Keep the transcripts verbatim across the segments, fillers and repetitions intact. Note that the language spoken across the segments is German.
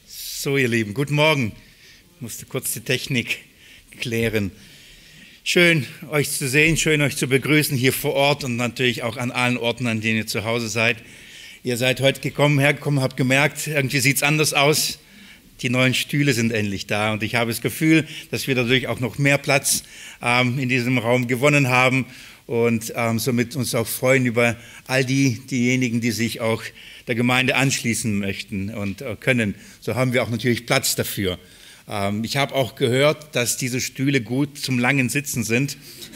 So, ihr Lieben, guten Morgen. Ich musste kurz die Technik klären. Schön, euch zu sehen, schön, euch zu begrüßen hier vor Ort und natürlich auch an allen Orten, an denen ihr zu Hause seid. Ihr seid heute gekommen, hergekommen, habt gemerkt, irgendwie sieht es anders aus. Die neuen Stühle sind endlich da und ich habe das Gefühl, dass wir dadurch auch noch mehr Platz ähm, in diesem Raum gewonnen haben und ähm, somit uns auch freuen über all die, diejenigen, die sich auch der Gemeinde anschließen möchten und äh, können. So haben wir auch natürlich Platz dafür. Ähm, ich habe auch gehört, dass diese Stühle gut zum langen Sitzen sind.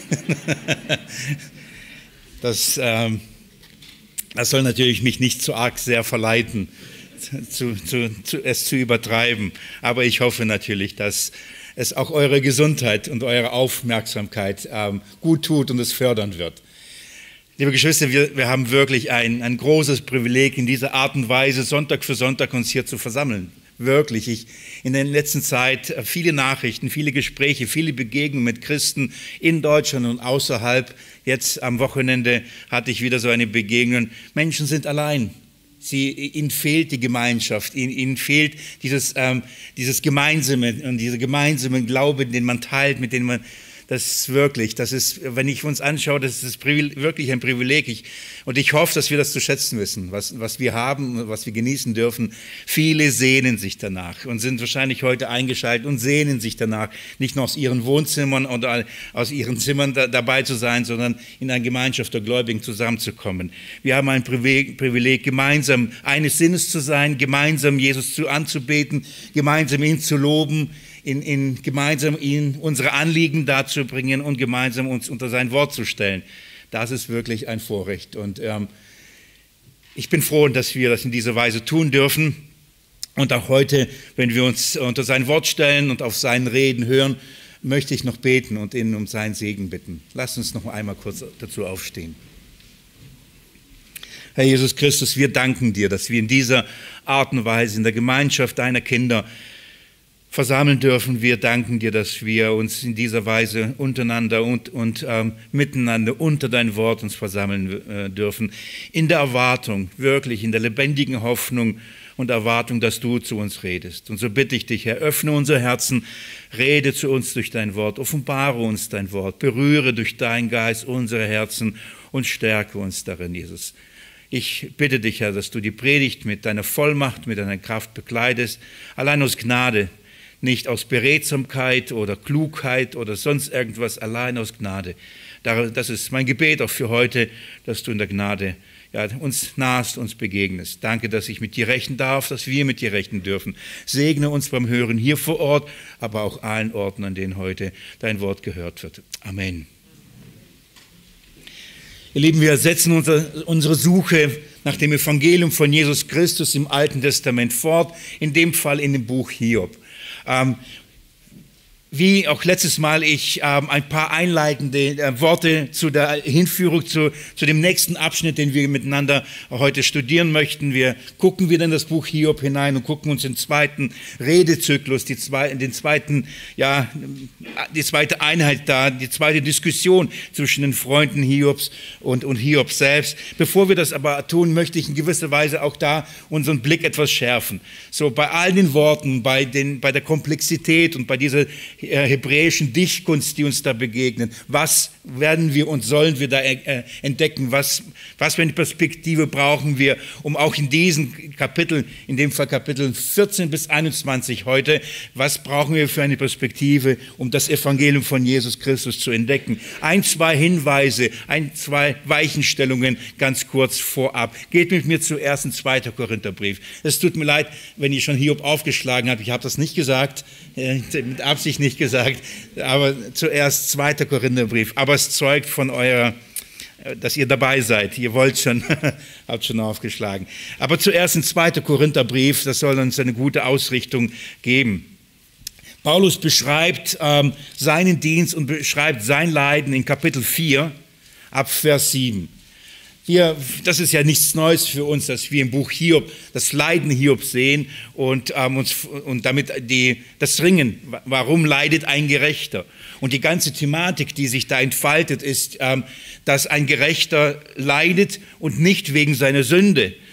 das, ähm, das soll natürlich mich nicht zu arg sehr verleiten, zu, zu, zu, es zu übertreiben. Aber ich hoffe natürlich, dass es auch eure Gesundheit und eure Aufmerksamkeit ähm, gut tut und es fördern wird. Liebe Geschwister, wir, wir haben wirklich ein, ein großes Privileg, in dieser Art und Weise Sonntag für Sonntag uns hier zu versammeln. Wirklich. Ich in der letzten Zeit viele Nachrichten, viele Gespräche, viele Begegnungen mit Christen in Deutschland und außerhalb. Jetzt am Wochenende hatte ich wieder so eine Begegnung. Menschen sind allein. Sie, ihnen fehlt die Gemeinschaft, ihnen, ihnen fehlt dieses, ähm, dieses gemeinsame und dieser gemeinsame Glaube, den man teilt, mit dem man Das ist wirklich, das ist, wenn ich uns anschaue, das ist wirklich ein Privileg. Ich, und ich hoffe, dass wir das zu schätzen wissen, was, was wir haben, was wir genießen dürfen. Viele sehnen sich danach und sind wahrscheinlich heute eingeschaltet und sehnen sich danach, nicht nur aus ihren Wohnzimmern oder aus ihren Zimmern da, dabei zu sein, sondern in einer Gemeinschaft der Gläubigen zusammenzukommen. Wir haben ein Privileg, Privileg, gemeinsam eines Sinnes zu sein, gemeinsam Jesus zu anzubeten, gemeinsam ihn zu loben, In, in gemeinsam ihn unsere Anliegen darzubringen und gemeinsam uns unter sein Wort zu stellen. Das ist wirklich ein Vorrecht. Und ähm, ich bin froh, dass wir das in dieser Weise tun dürfen. Und auch heute, wenn wir uns unter sein Wort stellen und auf seinen Reden hören, möchte ich noch beten und ihn um seinen Segen bitten. Lasst uns noch einmal kurz dazu aufstehen. Herr Jesus Christus, wir danken dir, dass wir in dieser Art und Weise in der Gemeinschaft deiner Kinder versammeln dürfen. Wir danken dir, dass wir uns in dieser Weise untereinander und, und ähm, miteinander unter dein Wort uns versammeln äh, dürfen. In der Erwartung, wirklich in der lebendigen Hoffnung und Erwartung, dass du zu uns redest. Und so bitte ich dich, Herr, öffne unser Herzen, rede zu uns durch dein Wort, offenbare uns dein Wort, berühre durch deinen Geist unsere Herzen und stärke uns darin, Jesus. Ich bitte dich, Herr, dass du die Predigt mit deiner Vollmacht, mit deiner Kraft bekleidest, allein aus Gnade, nicht aus Beredsamkeit oder Klugheit oder sonst irgendwas, allein aus Gnade. Das ist mein Gebet auch für heute, dass du in der Gnade ja, uns nahest, uns begegnest. Danke, dass ich mit dir rechnen darf, dass wir mit dir rechnen dürfen. Segne uns beim Hören hier vor Ort, aber auch allen Orten, an denen heute dein Wort gehört wird. Amen. Ihr Lieben, wir setzen unsere, unsere Suche nach dem Evangelium von Jesus Christus im Alten Testament fort, in dem Fall in dem Buch Hiob. Ähm, wie auch letztes Mal ich ähm, ein paar einleitende äh, Worte zu der Hinführung zu, zu dem nächsten Abschnitt, den wir miteinander heute studieren möchten. Wir gucken wieder in das Buch Hiob hinein und gucken uns den zweiten Redezyklus, die zwei, den zweiten, ja, die zweite Einheit da, die zweite Diskussion zwischen den Freunden Hiobs und, und Hiob selbst. Bevor wir das aber tun, möchte ich in gewisser Weise auch da unseren Blick etwas schärfen. So bei all den Worten, bei, den, bei der Komplexität und bei dieser hebräischen Dichtkunst, die uns da begegnen. Was werden wir und sollen wir da entdecken? Was, was für eine Perspektive brauchen wir, um auch in diesen Kapiteln, in dem Fall Kapitel vierzehn bis einundzwanzig heute, was brauchen wir für eine Perspektive, um das Evangelium von Jesus Christus zu entdecken? Ein, zwei Hinweise, ein, zwei Weichenstellungen ganz kurz vorab. Geht mit mir zuerst in zweiten Korintherbrief. Es tut mir leid, wenn ihr schon Hiob aufgeschlagen habt. Ich habe das nicht gesagt, äh, mit Absicht nicht gesagt, aber zuerst zweiter Korintherbrief. Aber es zeugt von eurer, dass ihr dabei seid. Ihr wollt schon, habt schon aufgeschlagen. Aber zuerst in zweiter Korintherbrief, das soll uns eine gute Ausrichtung geben. Paulus beschreibt ähm, seinen Dienst und beschreibt sein Leiden in Kapitel vier, ab Vers sieben. Wir, das ist ja nichts Neues für uns, dass wir im Buch Hiob das Leiden Hiob sehen und, ähm, uns, und damit die, das Ringen, warum leidet ein Gerechter? Und die ganze Thematik, die sich da entfaltet, ist, ähm, dass ein Gerechter leidet und nicht wegen seiner Sünde,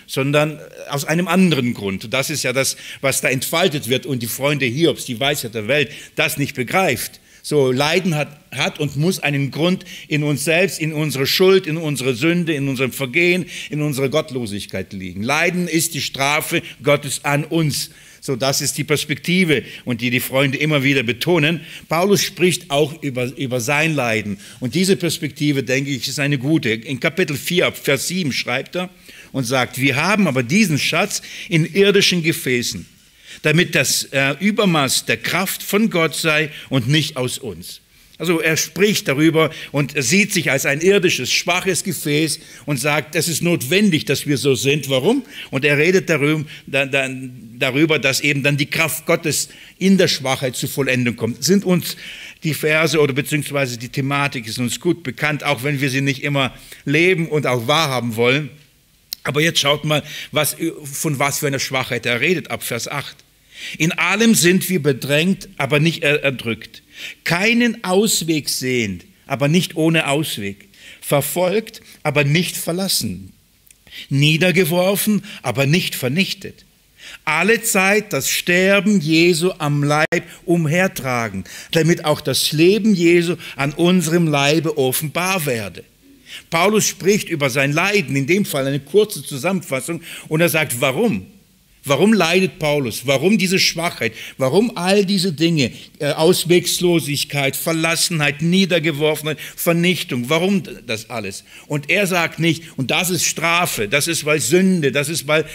sondern aus einem anderen Grund. Das ist ja das, was da entfaltet wird und die Freunde Hiobs, die Weisheit der Welt, das nicht begreift. So, Leiden hat, hat und muss einen Grund in uns selbst, in unserer Schuld, in unserer Sünde, in unserem Vergehen, in unserer Gottlosigkeit liegen. Leiden ist die Strafe Gottes an uns. So, das ist die Perspektive und die die Freunde immer wieder betonen. Paulus spricht auch über, über sein Leiden. Und diese Perspektive, denke ich, ist eine gute. In Kapitel vier, Vers sieben schreibt er und sagt, wir haben aber diesen Schatz in irdischen Gefäßen, damit das äh, Übermaß der Kraft von Gott sei und nicht aus uns. Also er spricht darüber und er sieht sich als ein irdisches, schwaches Gefäß und sagt, es ist notwendig, dass wir so sind. Warum? Und er redet darüber, da, da, darüber, dass eben dann die Kraft Gottes in der Schwachheit zur Vollendung kommt. Sind uns die Verse oder beziehungsweise die Thematik ist uns gut bekannt, auch wenn wir sie nicht immer leben und auch wahrhaben wollen. Aber jetzt schaut mal, was, von was für einer Schwachheit er redet, ab Vers acht. In allem sind wir bedrängt, aber nicht erdrückt. Keinen Ausweg sehend, aber nicht ohne Ausweg. Verfolgt, aber nicht verlassen. Niedergeworfen, aber nicht vernichtet. Alle Zeit das Sterben Jesu am Leib umhertragen, damit auch das Leben Jesu an unserem Leibe offenbar werde. Paulus spricht über sein Leiden, in dem Fall eine kurze Zusammenfassung, und er sagt, warum? Warum leidet Paulus? Warum diese Schwachheit? Warum all diese Dinge? Auswegslosigkeit, Verlassenheit, Niedergeworfenheit, Vernichtung. Warum das alles? Und er sagt nicht, und das ist Strafe, das ist weil Sünde, das ist weil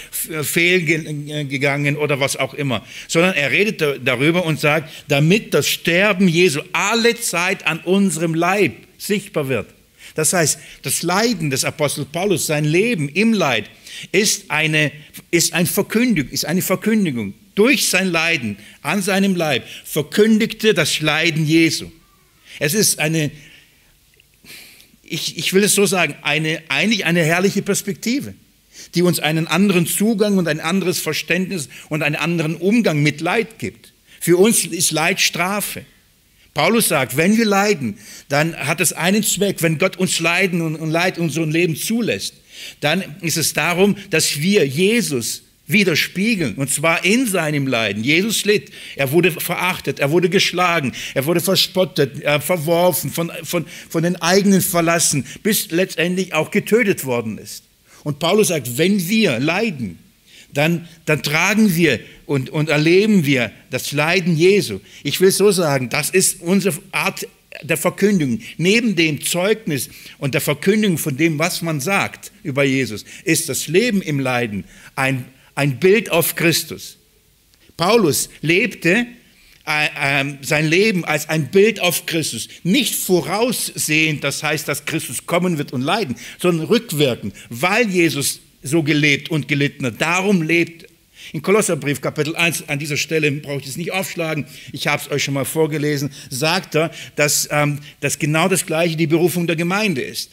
fehlgegangen oder was auch immer. Sondern er redet darüber und sagt, damit das Sterben Jesu alle Zeit an unserem Leib sichtbar wird. Das heißt, das Leiden des Apostel Paulus, sein Leben im Leid, ist eine, ist ein Verkündigung, ist eine Verkündigung. Durch sein Leiden an seinem Leib verkündigte das Leiden Jesu. Es ist eine, ich, ich will es so sagen, eine, eigentlich eine herrliche Perspektive, die uns einen anderen Zugang und ein anderes Verständnis und einen anderen Umgang mit Leid gibt. Für uns ist Leid Strafe. Paulus sagt, wenn wir leiden, dann hat es einen Zweck. Wenn Gott uns Leiden und, und Leid in unserem Leben zulässt, dann ist es darum, dass wir Jesus widerspiegeln, und zwar in seinem Leiden. Jesus litt, er wurde verachtet, er wurde geschlagen, er wurde verspottet, er verworfen, von, von, von den eigenen verlassen, bis letztendlich auch getötet worden ist. Und Paulus sagt, wenn wir leiden, Dann, dann tragen wir und, und erleben wir das Leiden Jesu. Ich will so sagen, das ist unsere Art der Verkündigung. Neben dem Zeugnis und der Verkündigung von dem, was man sagt über Jesus, ist das Leben im Leiden ein, ein Bild auf Christus. Paulus lebte äh, äh, sein Leben als ein Bild auf Christus. Nicht voraussehend, das heißt, dass Christus kommen wird und leiden, sondern rückwirkend, weil Jesus so gelebt und gelitten hat. Darum lebt. In Kolosserbrief Kapitel eins, an dieser Stelle brauche ich es nicht aufschlagen, ich habe es euch schon mal vorgelesen, sagt er, dass, ähm, dass genau das Gleiche die Berufung der Gemeinde ist.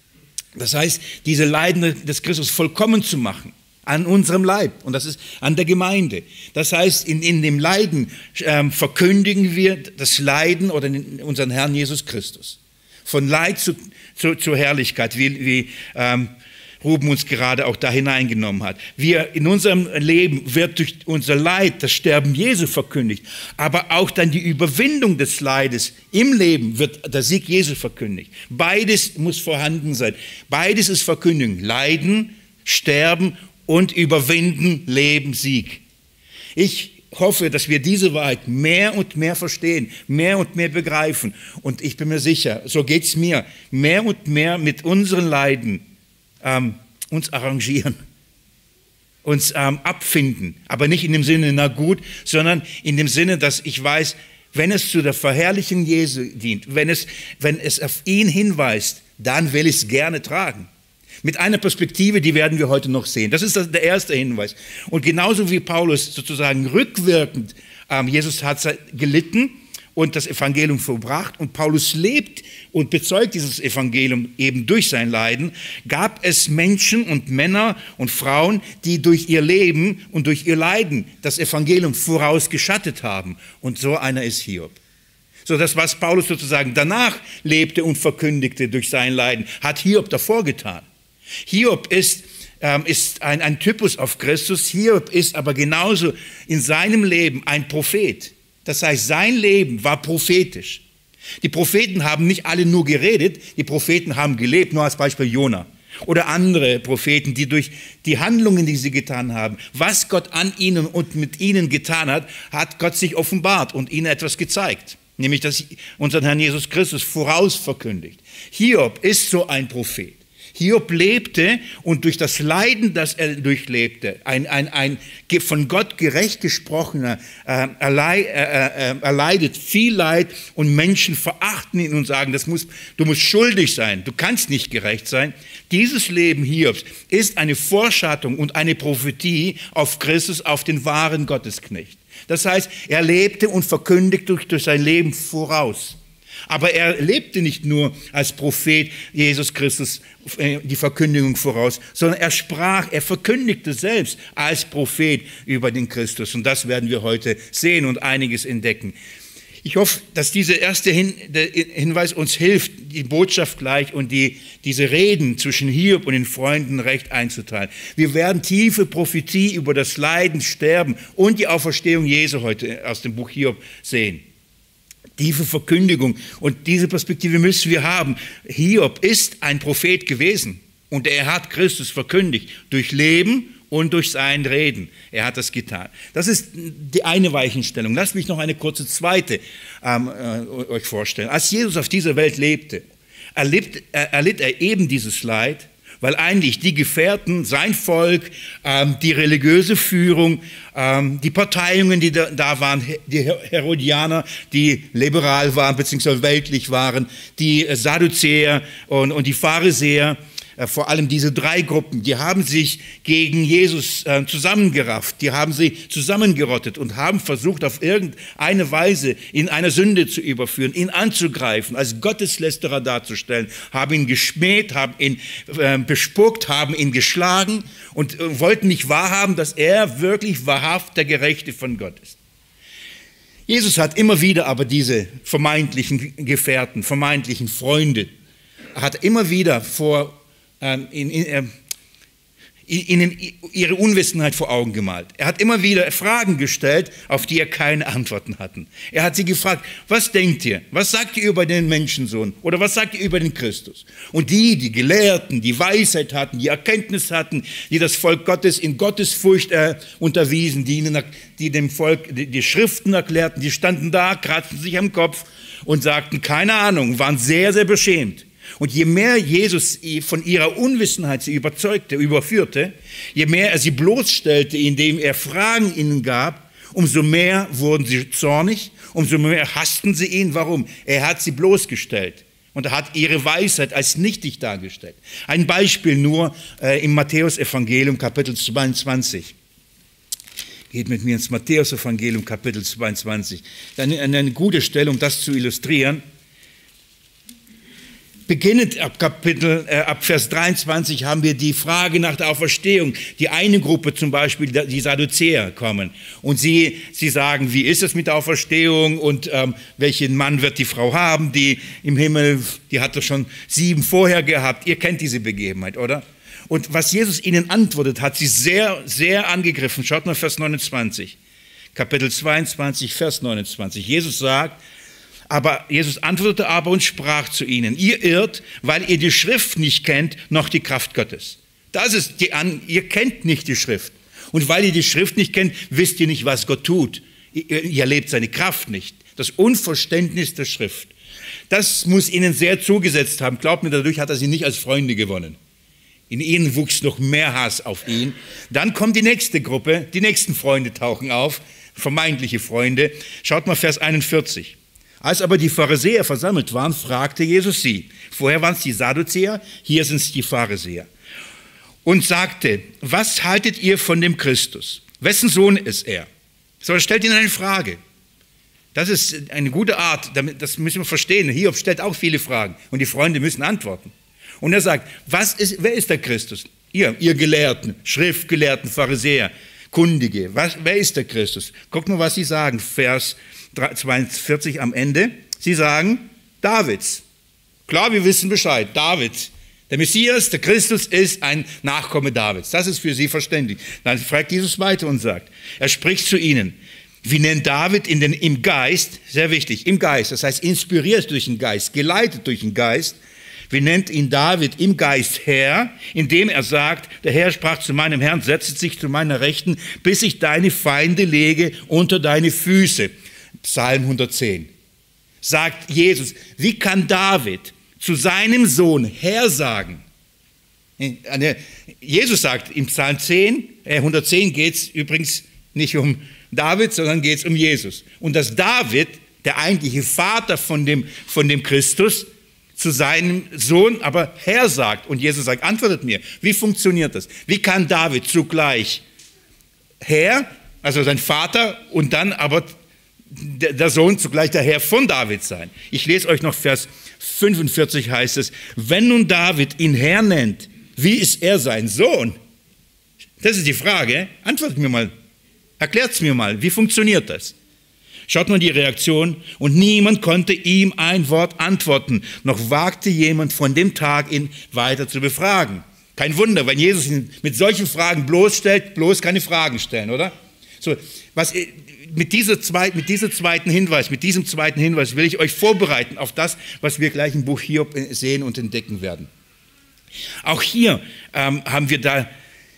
Das heißt, diese Leiden des Christus vollkommen zu machen, an unserem Leib, und das ist an der Gemeinde. Das heißt, in, in dem Leiden ähm, verkündigen wir das Leiden oder unseren Herrn Jesus Christus. Von Leid zu, zu, zur Herrlichkeit, wie, wie ähm, Ruben uns gerade auch da hineingenommen hat. Wir in unserem Leben wird durch unser Leid das Sterben Jesu verkündigt, aber auch dann die Überwindung des Leides im Leben wird der Sieg Jesu verkündigt. Beides muss vorhanden sein. Beides ist Verkündigung. Leiden, Sterben und Überwinden, Leben, Sieg. Ich hoffe, dass wir diese Wahrheit mehr und mehr verstehen, mehr und mehr begreifen. Und ich bin mir sicher, so geht es mir, mehr und mehr mit unseren Leiden Ähm, uns arrangieren, uns ähm, abfinden, aber nicht in dem Sinne, na gut, sondern in dem Sinne, dass ich weiß, wenn es zu der Verherrlichung Jesu dient, wenn es, wenn es auf ihn hinweist, dann will ich es gerne tragen. Mit einer Perspektive, die werden wir heute noch sehen. Das ist der erste Hinweis. Und genauso wie Paulus sozusagen rückwirkend, ähm, Jesus hat gelitten und das Evangelium vollbracht und Paulus lebt und bezeugt dieses Evangelium eben durch sein Leiden, gab es Menschen und Männer und Frauen, die durch ihr Leben und durch ihr Leiden das Evangelium vorausgeschattet haben. Und so einer ist Hiob. So das, was Paulus sozusagen danach lebte und verkündigte durch sein Leiden, hat Hiob davor getan. Hiob ist ähm, ist ein, ein Typus auf Christus. Hiob ist aber genauso in seinem Leben ein Prophet. Das heißt, sein Leben war prophetisch. Die Propheten haben nicht alle nur geredet, die Propheten haben gelebt, nur als Beispiel Jona. Oder andere Propheten, die durch die Handlungen, die sie getan haben, was Gott an ihnen und mit ihnen getan hat, hat Gott sich offenbart und ihnen etwas gezeigt. Nämlich, dass unseren Herrn Jesus Christus vorausverkündigt. Hiob ist so ein Prophet. Hiob lebte und durch das Leiden, das er durchlebte, ein, ein, ein von Gott gerecht gesprochener, äh, erleid, äh, äh, erleidet viel Leid und Menschen verachten ihn und sagen, das muss, du musst schuldig sein, du kannst nicht gerecht sein. Dieses Leben Hiobs ist eine Vorschattung und eine Prophetie auf Christus, auf den wahren Gottesknecht. Das heißt, er lebte und verkündigte durch, durch sein Leben voraus. Aber er lebte nicht nur als Prophet Jesus Christus die Verkündigung voraus, sondern er sprach, er verkündigte selbst als Prophet über den Christus. Und das werden wir heute sehen und einiges entdecken. Ich hoffe, dass dieser erste Hin Hinweis uns hilft, die Botschaft gleich und die, diese Reden zwischen Hiob und den Freunden recht einzuteilen. Wir werden tiefe Prophetie über das Leiden, Sterben und die Auferstehung Jesu heute aus dem Buch Hiob sehen. Tiefe Verkündigung und diese Perspektive müssen wir haben. Hiob ist ein Prophet gewesen und er hat Christus verkündigt durch Leben und durch sein Reden. Er hat das getan. Das ist die eine Weichenstellung. Lasst mich noch eine kurze zweite ähm, äh, euch vorstellen. Als Jesus auf dieser Welt lebte, erlitt, äh, erlitt er eben dieses Leid, weil eigentlich die Gefährten, sein Volk, ähm, die religiöse Führung, ähm, die Parteiungen, die da, da waren, die Herodianer, die liberal waren bzw. weltlich waren, die Sadduzäer und, und die Pharisäer, äh, vor allem diese drei Gruppen, die haben sich gegen Jesus äh, zusammengerafft, die haben sich zusammengerottet und haben versucht, auf irgendeine Weise in eine Sünde zu überführen, ihn anzugreifen, als Gotteslästerer darzustellen, haben ihn geschmäht, haben ihn äh, bespuckt, haben ihn geschlagen und äh, wollten nicht wahrhaben, dass er wirklich wahrhaft der Gerechte von Gott ist. Jesus hat immer wieder aber diese vermeintlichen Gefährten, vermeintlichen Freunde, hat immer wieder vor In, in, ihnen ihre Unwissenheit vor Augen gemalt. Er hat immer wieder Fragen gestellt, auf die er keine Antworten hatten. Er hat sie gefragt, was denkt ihr? Was sagt ihr über den Menschensohn? Oder was sagt ihr über den Christus? Und die, die Gelehrten, die Weisheit hatten, die Erkenntnis hatten, die das Volk Gottes in Gottesfurcht äh, unterwiesen, die, ihnen, die dem Volk die, die Schriften erklärten, die standen da, kratzten sich am Kopf und sagten, keine Ahnung, waren sehr, sehr beschämt. Und je mehr Jesus von ihrer Unwissenheit sie überzeugte, überführte, je mehr er sie bloßstellte, indem er Fragen ihnen gab, umso mehr wurden sie zornig, umso mehr hassten sie ihn. Warum? Er hat sie bloßgestellt und er hat ihre Weisheit als nichtig dargestellt. Ein Beispiel nur äh, im Matthäus-Evangelium, Kapitel zweiundzwanzig. Geht mit mir ins Matthäus-Evangelium, Kapitel zweiundzwanzig. Eine, eine gute Stelle, um das zu illustrieren. Beginnend ab Kapitel, äh, ab Vers dreiundzwanzig haben wir die Frage nach der Auferstehung. Die eine Gruppe zum Beispiel, die Sadduzäer kommen und sie, sie sagen, wie ist es mit der Auferstehung und ähm, welchen Mann wird die Frau haben, die im Himmel, die hat doch schon sieben vorher gehabt. Ihr kennt diese Begebenheit, oder? Und was Jesus ihnen antwortet, hat sie sehr, sehr angegriffen. Schaut mal Vers neunundzwanzig. Kapitel zweiundzwanzig, Vers neunundzwanzig. Jesus sagt, Aber Jesus antwortete aber und sprach zu ihnen, ihr irrt, weil ihr die Schrift nicht kennt, noch die Kraft Gottes. Das ist die An ihr kennt nicht die Schrift. Und weil ihr die Schrift nicht kennt, wisst ihr nicht, was Gott tut. Ihr, ihr erlebt seine Kraft nicht. Das Unverständnis der Schrift. Das muss ihnen sehr zugesetzt haben. Glaubt mir, dadurch hat er sie nicht als Freunde gewonnen. In ihnen wuchs noch mehr Hass auf ihn. Dann kommt die nächste Gruppe, die nächsten Freunde tauchen auf, vermeintliche Freunde. Schaut mal Vers einundvierzig. Als aber die Pharisäer versammelt waren, fragte Jesus sie. Vorher waren es die Sadduzäer, hier sind es die Pharisäer. Und sagte, was haltet ihr von dem Christus? Wessen Sohn ist er? So, er stellt ihnen eine Frage. Das ist eine gute Art, das müssen wir verstehen. Hiob stellt auch viele Fragen und die Freunde müssen antworten. Und er sagt, was ist, wer ist der Christus? Ihr, ihr Gelehrten, Schriftgelehrten, Pharisäer, Kundige, was, wer ist der Christus? Guckt mal, was sie sagen, Vers zweiundvierzig am Ende. Sie sagen, Davids. Klar, wir wissen Bescheid, David, Der Messias, der Christus, ist ein Nachkomme Davids. Das ist für sie verständlich. Dann fragt Jesus weiter und sagt, er spricht zu ihnen, wie nennt David in den, im Geist, sehr wichtig, im Geist, das heißt inspiriert durch den Geist, geleitet durch den Geist, wie nennt ihn David im Geist Herr, indem er sagt, der Herr sprach zu meinem Herrn, setze sich zu meiner Rechten, bis ich deine Feinde lege unter deine Füße. Psalm hundertzehn. Sagt Jesus, wie kann David zu seinem Sohn Herr sagen? Jesus sagt im Psalm zehn, hundertzehn geht es übrigens nicht um David, sondern geht es um Jesus. Und dass David, der eigentliche Vater von dem, von dem Christus, zu seinem Sohn aber Herr sagt. Und Jesus sagt, antwortet mir, wie funktioniert das? Wie kann David zugleich Herr, also sein Vater, und dann aber der Sohn zugleich der Herr von David sein? Ich lese euch noch Vers fünfundvierzig, heißt es, wenn nun David ihn Herr nennt, wie ist er sein Sohn? Das ist die Frage. Antwortet mir mal. Erklärt es mir mal, wie funktioniert das? Schaut mal die Reaktion. Und niemand konnte ihm ein Wort antworten, noch wagte jemand von dem Tag, ihn weiter zu befragen. Kein Wunder, wenn Jesus ihn mit solchen Fragen bloßstellt, bloß keine Fragen stellen, oder? So, was, mit, dieser zweit, mit, dieser zweiten Hinweis, mit diesem zweiten Hinweis will ich euch vorbereiten auf das, was wir gleich im Buch Hiob sehen und entdecken werden. Auch hier ähm, haben wir da,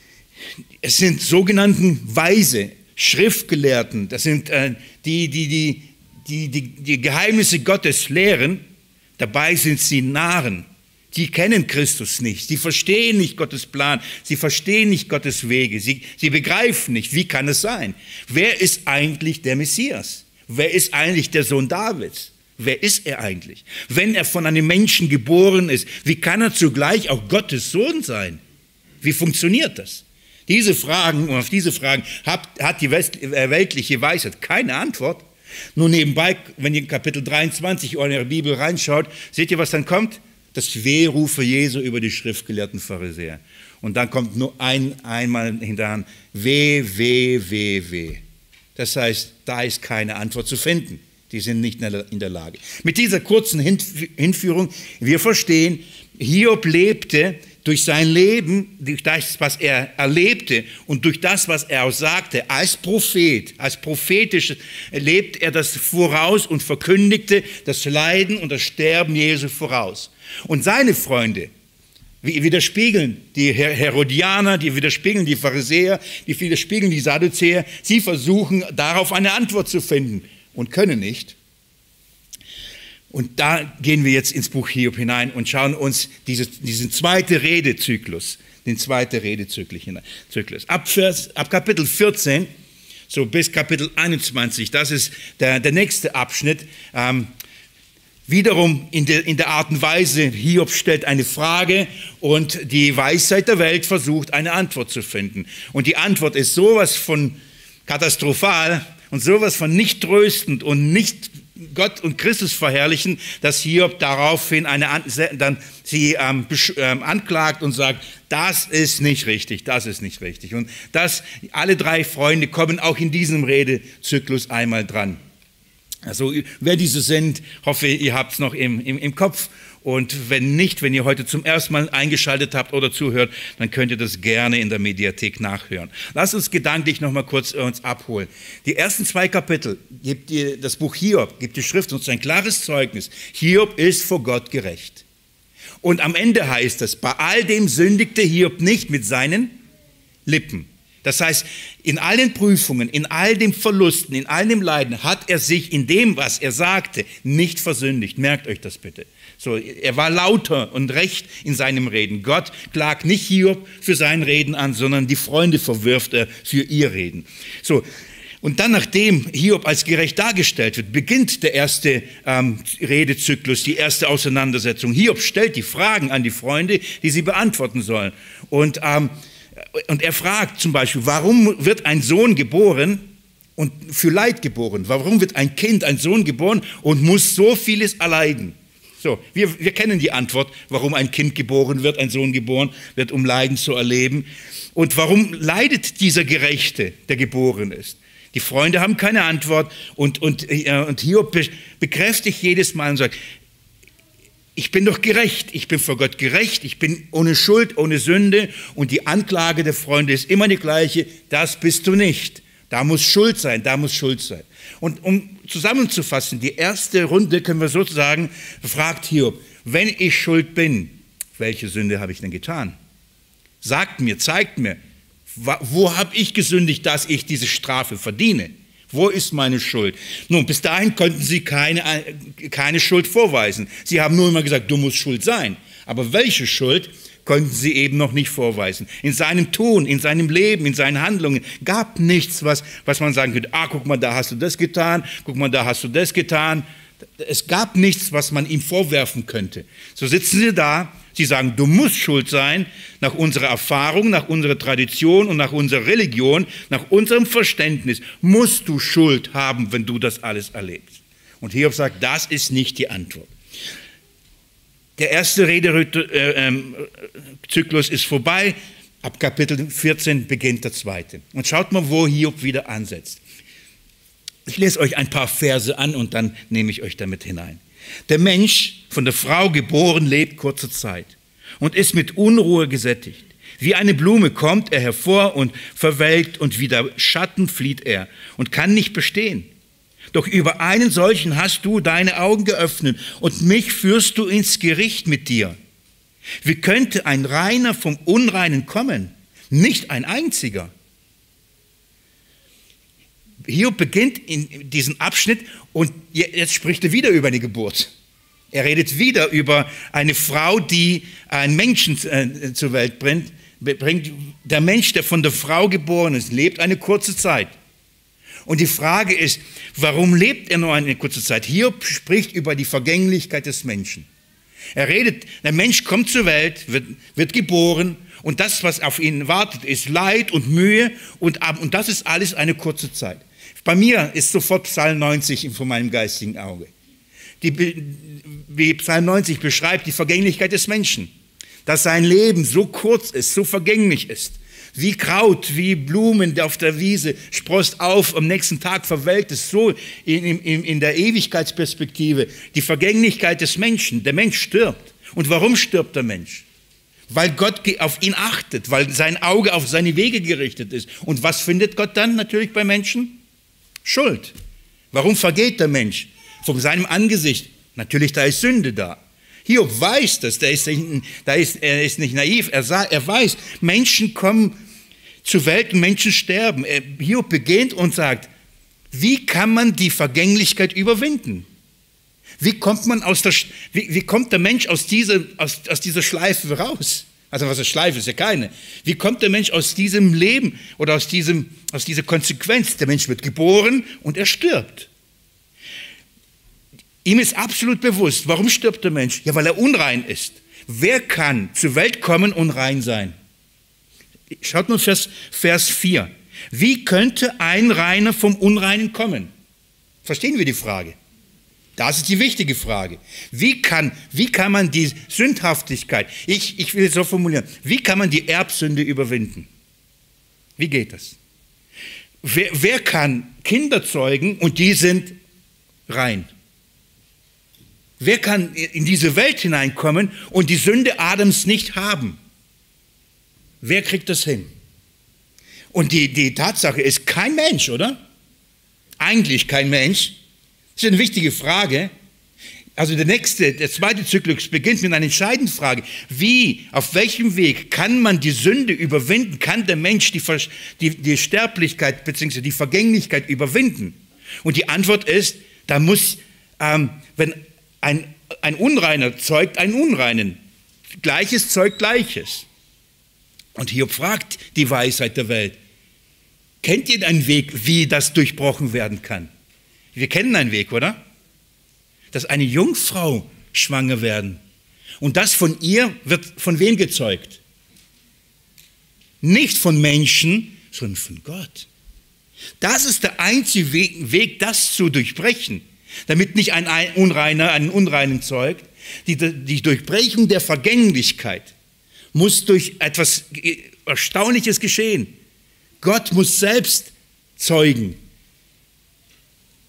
es sind sogenannten Weise, Schriftgelehrten, das sind äh, die, die, die, die, die die Geheimnisse Gottes lehren, dabei sind sie Narren. Die kennen Christus nicht, sie verstehen nicht Gottes Plan, sie verstehen nicht Gottes Wege, sie, sie begreifen nicht, wie kann es sein? Wer ist eigentlich der Messias? Wer ist eigentlich der Sohn Davids? Wer ist er eigentlich? Wenn er von einem Menschen geboren ist, wie kann er zugleich auch Gottes Sohn sein? Wie funktioniert das? Diese Fragen, und auf diese Fragen hat, hat die weltliche Weisheit keine Antwort. Nur nebenbei, wenn ihr in Kapitel dreiundzwanzig in eure Bibel reinschaut, seht ihr, was dann kommt? Das Wehrufe Jesu über die schriftgelehrten Pharisäer. Und dann kommt nur ein, einmal hinterher, weh, weh, weh, weh. Das heißt, da ist keine Antwort zu finden. Die sind nicht in der Lage. Mit dieser kurzen Hinführung, wir verstehen, Hiob lebte durch sein Leben, durch das, was er erlebte und durch das, was er auch sagte, als Prophet, als prophetisch lebt er das voraus und verkündigte das Leiden und das Sterben Jesu voraus. Und seine Freunde widerspiegeln die Herodianer, die widerspiegeln die Pharisäer, die widerspiegeln die Sadduzäer, sie versuchen darauf eine Antwort zu finden und können nicht. Und da gehen wir jetzt ins Buch Hiob hinein und schauen uns diese, diesen zweiten Redezyklus, den zweiten Redezyklus. Ab, Vers, ab Kapitel vierzehn, so bis Kapitel einundzwanzig, das ist der, der nächste Abschnitt. Ähm, wiederum in der, in der Art und Weise, Hiob stellt eine Frage und die Weisheit der Welt versucht, eine Antwort zu finden. Und die Antwort ist sowas von katastrophal und sowas von nicht tröstend und nicht Gott und Christus verherrlichen, dass Hiob daraufhin eine, dann sie ähm, ähm, anklagt und sagt, das ist nicht richtig, das ist nicht richtig. Und das, alle drei Freunde kommen auch in diesem Redezyklus einmal dran. Also wer diese sind, hoffe, ihr habt es noch im, im, im Kopf. Und wenn nicht, wenn ihr heute zum ersten Mal eingeschaltet habt oder zuhört, dann könnt ihr das gerne in der Mediathek nachhören. Lasst uns gedanklich noch mal kurz uns abholen. Die ersten zwei Kapitel gibt ihr, das Buch Hiob, gibt die Schrift uns ein klares Zeugnis. Hiob ist vor Gott gerecht. Und am Ende heißt es, bei all dem sündigte Hiob nicht mit seinen Lippen. Das heißt, in allen Prüfungen, in all den Verlusten, in all dem Leiden hat er sich in dem, was er sagte, nicht versündigt. Merkt euch das bitte. So, er war lauter und recht in seinem Reden. Gott klagt nicht Hiob für sein Reden an, sondern die Freunde verwirft er für ihr Reden. So, und dann, nachdem Hiob als gerecht dargestellt wird, beginnt der erste ähm, Redezyklus, die erste Auseinandersetzung. Hiob stellt die Fragen an die Freunde, die sie beantworten sollen. Und, ähm, und er fragt zum Beispiel, warum wird ein Sohn geboren und für Leid geboren? Warum wird ein Kind, ein Sohn geboren und muss so vieles erleiden? So, wir, wir kennen die Antwort, warum ein Kind geboren wird, ein Sohn geboren wird, um Leiden zu erleben. Und warum leidet dieser Gerechte, der geboren ist? Die Freunde haben keine Antwort und, und, äh, und Hiob be bekräftigt jedes Mal und sagt, ich bin doch gerecht, ich bin vor Gott gerecht, ich bin ohne Schuld, ohne Sünde und die Anklage der Freunde ist immer die gleiche, das bist du nicht. Da muss Schuld sein, da muss Schuld sein. Und um zusammenzufassen, die erste Runde können wir sozusagen, fragt Hiob, wenn ich schuld bin, welche Sünde habe ich denn getan? Sagt mir, zeigt mir, wo habe ich gesündigt, dass ich diese Strafe verdiene? Wo ist meine Schuld? Nun, bis dahin konnten sie keine, keine Schuld vorweisen. Sie haben nur immer gesagt, du musst schuld sein. Aber welche Schuld konnten sie eben noch nicht vorweisen? In seinem Tun, in seinem Leben, in seinen Handlungen gab nichts, was, was man sagen könnte, ah, guck mal, da hast du das getan, guck mal, da hast du das getan. Es gab nichts, was man ihm vorwerfen könnte. So sitzen sie da, sie sagen, du musst schuld sein, nach unserer Erfahrung, nach unserer Tradition und nach unserer Religion, nach unserem Verständnis musst du Schuld haben, wenn du das alles erlebst. Und Hiob sagt, das ist nicht die Antwort. Der erste Rederzyklus ist vorbei, ab Kapitel vierzehn beginnt der zweite. Und schaut mal, wo Hiob wieder ansetzt. Ich lese euch ein paar Verse an und dann nehme ich euch damit hinein. Der Mensch, von der Frau geboren, lebt kurze Zeit und ist mit Unruhe gesättigt. Wie eine Blume kommt er hervor und verwelkt und wie der Schatten flieht er und kann nicht bestehen. Doch über einen solchen hast du deine Augen geöffnet und mich führst du ins Gericht mit dir. Wie könnte ein Reiner vom Unreinen kommen? Nicht ein einziger. Hiob beginnt in diesen Abschnitt und jetzt spricht er wieder über die Geburt. Er redet wieder über eine Frau, die einen Menschen zur Welt bringt. Der Mensch, der von der Frau geboren ist, lebt eine kurze Zeit. Und die Frage ist, warum lebt er nur eine kurze Zeit? Hiob spricht über die Vergänglichkeit des Menschen. Er redet, der Mensch kommt zur Welt, wird, wird geboren und das, was auf ihn wartet, ist Leid und Mühe und, und das ist alles eine kurze Zeit. Bei mir ist sofort Psalm neunzig vor meinem geistigen Auge. Die, wie Psalm neunzig beschreibt die Vergänglichkeit des Menschen, dass sein Leben so kurz ist, so vergänglich ist. Wie Kraut, wie Blumen auf der Wiese, sproßt auf, am nächsten Tag verwelkt es, so in, in, in der Ewigkeitsperspektive. Die Vergänglichkeit des Menschen, der Mensch stirbt. Und warum stirbt der Mensch? Weil Gott auf ihn achtet, weil sein Auge auf seine Wege gerichtet ist. Und was findet Gott dann natürlich bei Menschen? Schuld. Warum vergeht der Mensch? Von seinem Angesicht. Natürlich, da ist Sünde da. Hiob weiß das, der ist, da ist, er ist nicht naiv, er, sah, er weiß, Menschen kommen zur Welt und Menschen sterben. Er, Hiob beginnt und sagt, wie kann man die Vergänglichkeit überwinden? Wie kommt man aus der, wie, wie kommt der Mensch aus dieser, aus, aus dieser Schleife raus? Also was ist Schleife, ist ja keine. Wie kommt der Mensch aus diesem Leben oder aus, diesem, aus dieser Konsequenz? Der Mensch wird geboren und er stirbt. Ihm ist absolut bewusst, warum stirbt der Mensch? Ja, weil er unrein ist. Wer kann zur Welt kommen und rein sein? Schaut mal Vers, Vers vier. Wie könnte ein Reiner vom Unreinen kommen? Verstehen wir die Frage? Das ist die wichtige Frage. Wie kann, wie kann man die Sündhaftigkeit, ich, ich will es so formulieren, wie kann man die Erbsünde überwinden? Wie geht das? Wer, wer kann Kinder zeugen und die sind rein? Wer kann in diese Welt hineinkommen und die Sünde Adams nicht haben? Wer kriegt das hin? Und die, die Tatsache ist, kein Mensch, oder? Eigentlich kein Mensch. Das ist eine wichtige Frage. Also der nächste, der zweite Zyklus beginnt mit einer entscheidenden Frage. Wie, auf welchem Weg kann man die Sünde überwinden? Kann der Mensch die, die, die Sterblichkeit bzw. die Vergänglichkeit überwinden? Und die Antwort ist, da muss, ähm, wenn ein, ein Unreiner zeugt einen Unreinen, Gleiches zeugt Gleiches. Und Hiob fragt die Weisheit der Welt, kennt ihr einen Weg, wie das durchbrochen werden kann? Wir kennen einen Weg, oder? Dass eine Jungfrau schwanger werden. Und das von ihr wird von wem gezeugt? Nicht von Menschen, sondern von Gott. Das ist der einzige Weg, Weg das zu durchbrechen. Damit nicht ein Unreiner einen Unreinen zeugt. Die, die Durchbrechung der Vergänglichkeit muss durch etwas Erstaunliches geschehen. Gott muss selbst zeugen.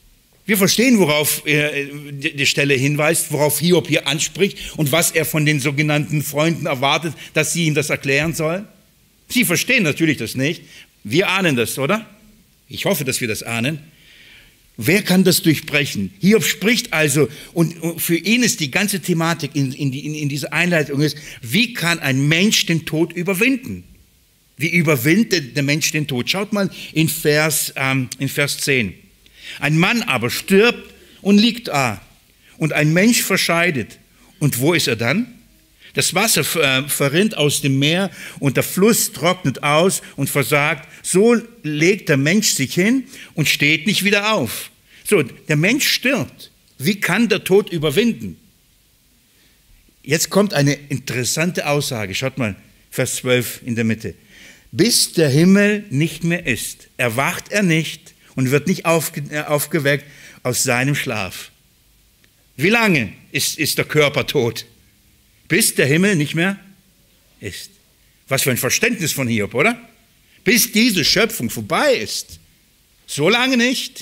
Wir verstehen, worauf äh, die Stelle hinweist, worauf Hiob hier anspricht und was er von den sogenannten Freunden erwartet, dass sie ihm das erklären sollen. Sie verstehen natürlich das nicht. Wir ahnen das, oder? Ich hoffe, dass wir das ahnen. Wer kann das durchbrechen? Hiob spricht also, und für ihn ist die ganze Thematik in, in, die, in, in dieser Einleitung ist, wie kann ein Mensch den Tod überwinden? Wie überwindet der Mensch den Tod? Schaut mal in Vers, ähm, in Vers zehn. Ein Mann aber stirbt und liegt da, und ein Mensch verscheidet. Und wo ist er dann? Das Wasser äh, verrinnt aus dem Meer und der Fluss trocknet aus und versagt. So legt der Mensch sich hin und steht nicht wieder auf. So, der Mensch stirbt. Wie kann der Tod überwinden? Jetzt kommt eine interessante Aussage. Schaut mal, Vers zwölf in der Mitte. Bis der Himmel nicht mehr ist, erwacht er nicht und wird nicht aufge, äh, aufgeweckt aus seinem Schlaf. Wie lange ist, ist der Körper tot? Bis der Himmel nicht mehr ist. Was für ein Verständnis von Hiob, oder? Bis diese Schöpfung vorbei ist. So lange nicht.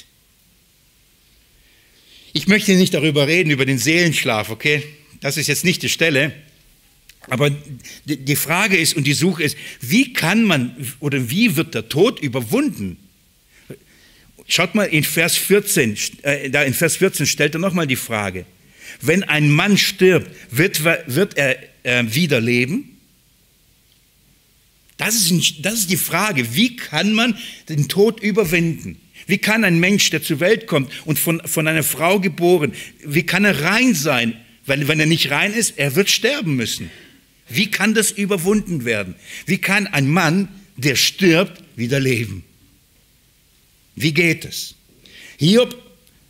Ich möchte nicht darüber reden, über den Seelenschlaf, okay? Das ist jetzt nicht die Stelle. Aber die Frage ist und die Suche ist, wie kann man oder wie wird der Tod überwunden? Schaut mal in Vers vierzehn, äh, da in Vers vierzehn stellt er nochmal die Frage. Wenn ein Mann stirbt, wird, wird er äh, wieder leben? Das ist, ein, das ist die Frage, wie kann man den Tod überwinden? Wie kann ein Mensch, der zur Welt kommt und von, von einer Frau geboren, wie kann er rein sein? Weil, wenn er nicht rein ist, er wird sterben müssen. Wie kann das überwunden werden? Wie kann ein Mann, der stirbt, wieder leben? Wie geht es? Hiob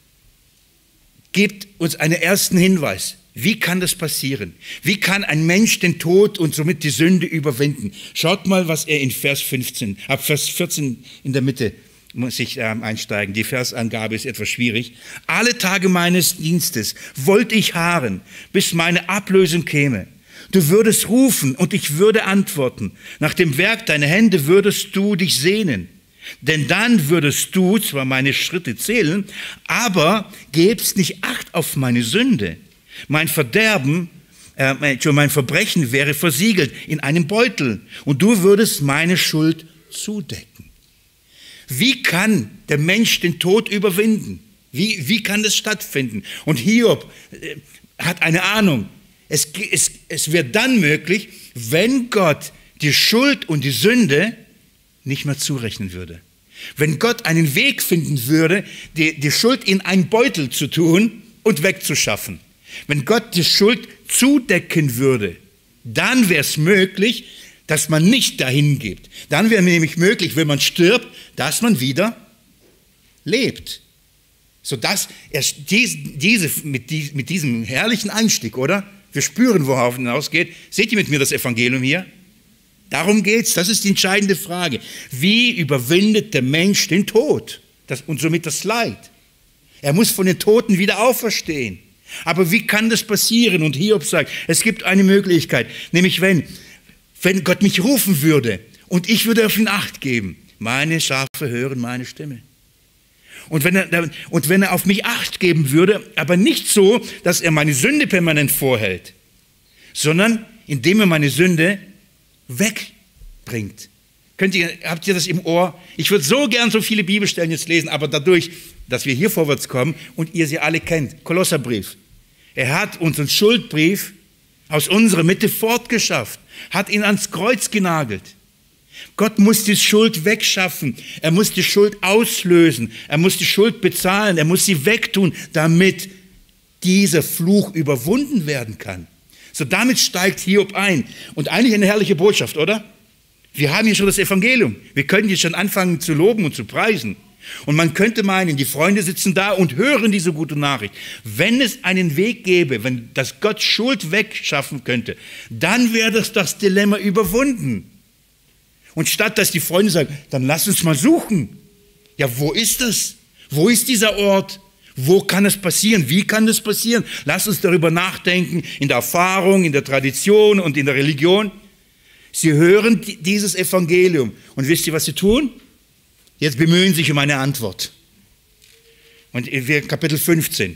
gibt uns einen ersten Hinweis. Wie kann das passieren? Wie kann ein Mensch den Tod und somit die Sünde überwinden? Schaut mal, was er in Vers fünfzehn, ab Vers vierzehn in der Mitte muss ich ähm, einsteigen. Die Versangabe ist etwas schwierig. Alle Tage meines Dienstes wollte ich harren, bis meine Ablösung käme. Du würdest rufen und ich würde antworten. Nach dem Werk deiner Hände würdest du dich sehnen. Denn dann würdest du zwar meine Schritte zählen, aber gäbst nicht Acht auf meine Sünde. Mein Verderben, äh, mein Verbrechen wäre versiegelt in einem Beutel und du würdest meine Schuld zudecken. Wie kann der Mensch den Tod überwinden? Wie, wie kann das stattfinden? Und Hiob äh, hat eine Ahnung. Es, es, es wird dann möglich, wenn Gott die Schuld und die Sünde nicht mehr zurechnen würde. Wenn Gott einen Weg finden würde, die, die Schuld in einen Beutel zu tun und wegzuschaffen. Wenn Gott die Schuld zudecken würde, dann wäre es möglich, dass man nicht dahin gibt. Dann wäre nämlich möglich, wenn man stirbt, dass man wieder lebt. Sodass erst diese, diese, mit, die, mit diesem herrlichen Einstieg, oder? Wir spüren, worauf es hinausgeht. Seht ihr mit mir das Evangelium hier? Darum geht's. Das ist die entscheidende Frage. Wie überwindet der Mensch den Tod das, und somit das Leid? Er muss von den Toten wieder auferstehen. Aber wie kann das passieren? Und Hiob sagt, es gibt eine Möglichkeit, nämlich wenn, wenn Gott mich rufen würde und ich würde auf ihn Acht geben. Meine Schafe hören meine Stimme. Und wenn, er, und wenn er auf mich Acht geben würde, aber nicht so, dass er meine Sünde permanent vorhält, sondern indem er meine Sünde wegbringt. Könnt ihr, habt ihr das im Ohr? Ich würde so gern so viele Bibelstellen jetzt lesen, aber dadurch, dass wir hier vorwärts kommen und ihr sie alle kennt, Kolosserbrief. Er hat unseren Schuldbrief aus unserer Mitte fortgeschafft, hat ihn ans Kreuz genagelt. Gott muss die Schuld wegschaffen, er muss die Schuld auslösen, er muss die Schuld bezahlen, er muss sie wegtun, damit dieser Fluch überwunden werden kann. So, damit steigt Hiob ein. Und eigentlich eine herrliche Botschaft, oder? Wir haben hier schon das Evangelium. Wir können jetzt schon anfangen zu loben und zu preisen. Und man könnte meinen, die Freunde sitzen da und hören diese gute Nachricht. Wenn es einen Weg gäbe, wenn das Gott Schuld wegschaffen könnte, dann wäre das das Dilemma überwunden. Und statt dass die Freunde sagen, dann lass uns mal suchen. Ja, wo ist das? Wo ist dieser Ort? Wo kann es passieren? Wie kann das passieren? Lass uns darüber nachdenken, in der Erfahrung, in der Tradition und in der Religion. Sie hören dieses Evangelium. Und wisst ihr, was sie tun? Jetzt bemühen sie sich um eine Antwort. Und wir Kapitel fünfzehn.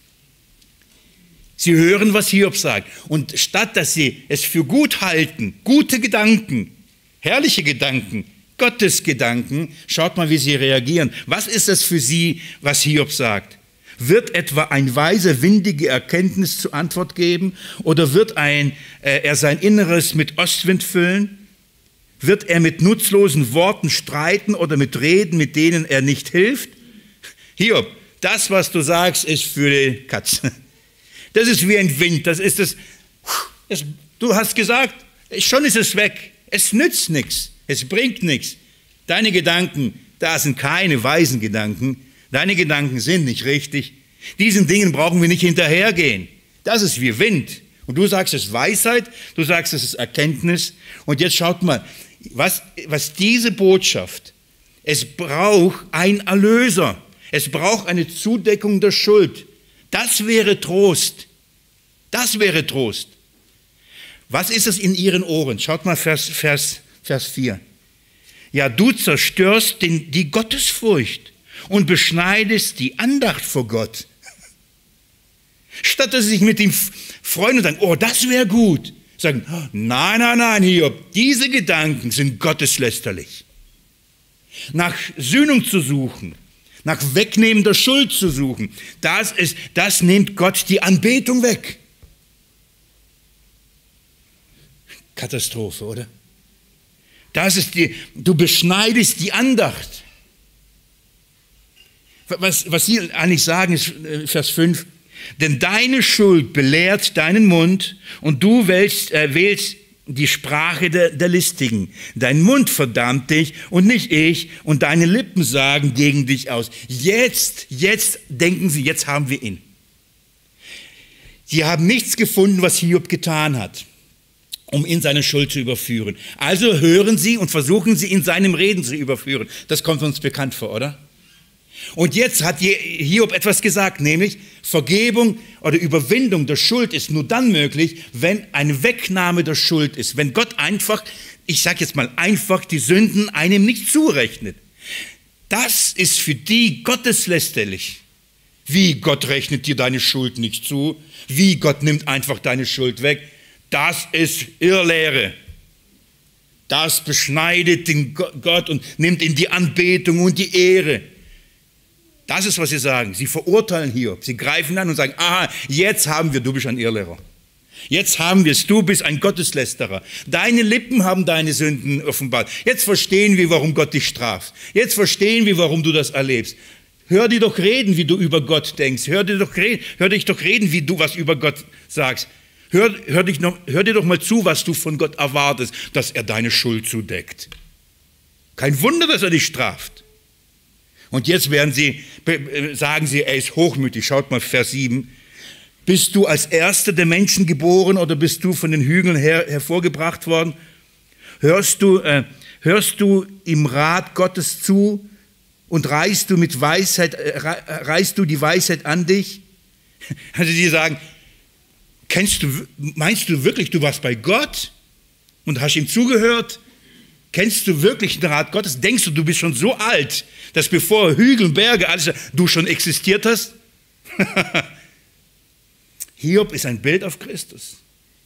Sie hören, was Hiob sagt. Und statt dass sie es für gut halten, gute Gedanken, herrliche Gedanken, Gottes Gedanken, schaut mal, wie sie reagieren. Was ist das für sie, was Hiob sagt? Wird etwa ein Weiser windige Erkenntnis zur Antwort geben? Oder wird ein, äh, er sein Inneres mit Ostwind füllen? Wird er mit nutzlosen Worten streiten oder mit Reden, mit denen er nicht hilft? Hiob, das, was du sagst, ist für die Katze. Das ist wie ein Wind, das ist das, das, du hast gesagt, schon ist es weg, es nützt nichts, es bringt nichts. Deine Gedanken, da sind keine weisen Gedanken, deine Gedanken sind nicht richtig, diesen Dingen brauchen wir nicht hinterhergehen. Das ist wie Wind. Und du sagst, es ist Weisheit, du sagst, es ist Erkenntnis. Und jetzt schaut mal, was, was diese Botschaft, es braucht einen Erlöser, es braucht eine Zudeckung der Schuld. Das wäre Trost. Das wäre Trost. Was ist es in ihren Ohren? Schaut mal Vers, Vers, Vers vier. Ja, du zerstörst den, die Gottesfurcht und beschneidest die Andacht vor Gott. Statt dass sie sich mit ihm freuen und sagen, oh, das wäre gut. Sagen, nein, nein, nein, Hiob, diese Gedanken sind gotteslästerlich. Nach Sühnung zu suchen, nach Wegnehmen der Schuld zu suchen, das, ist, das nimmt Gott die Anbetung weg. Katastrophe, oder? Das ist die, du beschneidest die Andacht. Was, was Sie eigentlich sagen, ist Vers fünf, denn deine Schuld belehrt deinen Mund und du wählst, äh, wählst die Sprache der, der Listigen. Dein Mund verdammt dich und nicht ich und deine Lippen sagen gegen dich aus. Jetzt, jetzt denken sie, jetzt haben wir ihn. Sie haben nichts gefunden, was Hiob getan hat, um ihn seine Schuld zu überführen. Also hören sie und versuchen sie, in seinem Reden zu überführen. Das kommt uns bekannt vor, oder? Und jetzt hat Hiob etwas gesagt, nämlich Vergebung oder Überwindung der Schuld ist nur dann möglich, wenn eine Wegnahme der Schuld ist. Wenn Gott einfach, ich sage jetzt mal einfach, die Sünden einem nicht zurechnet. Das ist für die gotteslästerlich. Wie Gott rechnet dir deine Schuld nicht zu, wie Gott nimmt einfach deine Schuld weg. Das ist Irrlehre. Das beschneidet den Gott und nimmt ihm die Anbetung und die Ehre. Das ist, was sie sagen. Sie verurteilen Hiob. Sie greifen an und sagen, aha, jetzt haben wir, du bist ein Irrlehrer. Jetzt haben wir es, du bist ein Gotteslästerer. Deine Lippen haben deine Sünden offenbart. Jetzt verstehen wir, warum Gott dich straft. Jetzt verstehen wir, warum du das erlebst. Hör dir doch reden, wie du über Gott denkst. Hör dir doch reden, hör dich doch reden, wie du was über Gott sagst. Hör, hör, dich noch, hör dir doch mal zu, was du von Gott erwartest, dass er deine Schuld zudeckt. Kein Wunder, dass er dich straft. Und jetzt werden sie, sagen sie, er ist hochmütig. Schaut mal, Vers sieben. Bist du als Erster der Menschen geboren oder bist du von den Hügeln her, hervorgebracht worden? Hörst du, äh, hörst du im Rat Gottes zu und reißt du mit Weisheit, äh, reißt du die Weisheit an dich? Also die sagen, kennst du, meinst du wirklich, du warst bei Gott und hast ihm zugehört? Kennst du wirklich den Rat Gottes? Denkst du, du bist schon so alt, dass bevor Hügel, Berge, alles, du schon existiert hast? Hiob ist ein Bild auf Christus.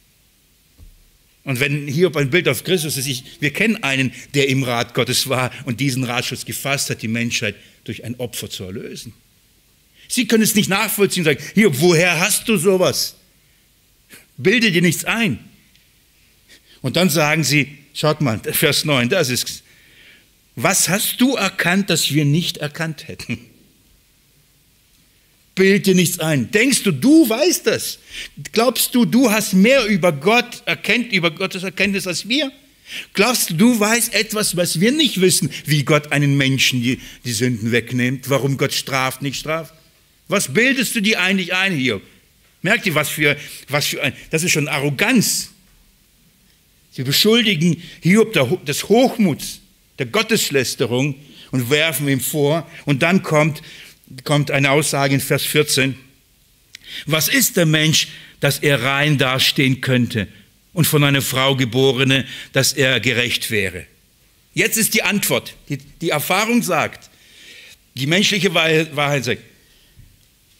Und wenn Hiob ein Bild auf Christus ist, ich, wir kennen einen, der im Rat Gottes war und diesen Ratschluss gefasst hat, die Menschheit durch ein Opfer zu erlösen. Sie können es nicht nachvollziehen und sagen, Hiob, woher hast du sowas? Bilde dir nichts ein. Und dann sagen sie, schaut mal, Vers neun, das ist, was hast du erkannt, das wir nicht erkannt hätten? Bild dir nichts ein. Denkst du, du weißt das? Glaubst du, du hast mehr über Gott erkennt, über Gottes Erkenntnis als wir? Glaubst du, du weißt etwas, was wir nicht wissen, wie Gott einen Menschen die, die Sünden wegnimmt, warum Gott straft, nicht straft? Was bildest du dir eigentlich ein hier? Merkt ihr, was für, was für ein, das ist schon Arroganz. Sie beschuldigen Hiob des Hochmuts, der Gotteslästerung und werfen ihm vor. Und dann kommt, kommt eine Aussage in Vers vierzehn. Was ist der Mensch, dass er rein dastehen könnte und von einer Frau geborene, dass er gerecht wäre? Jetzt ist die Antwort. Die, die Erfahrung sagt, die menschliche Wahrheit sagt,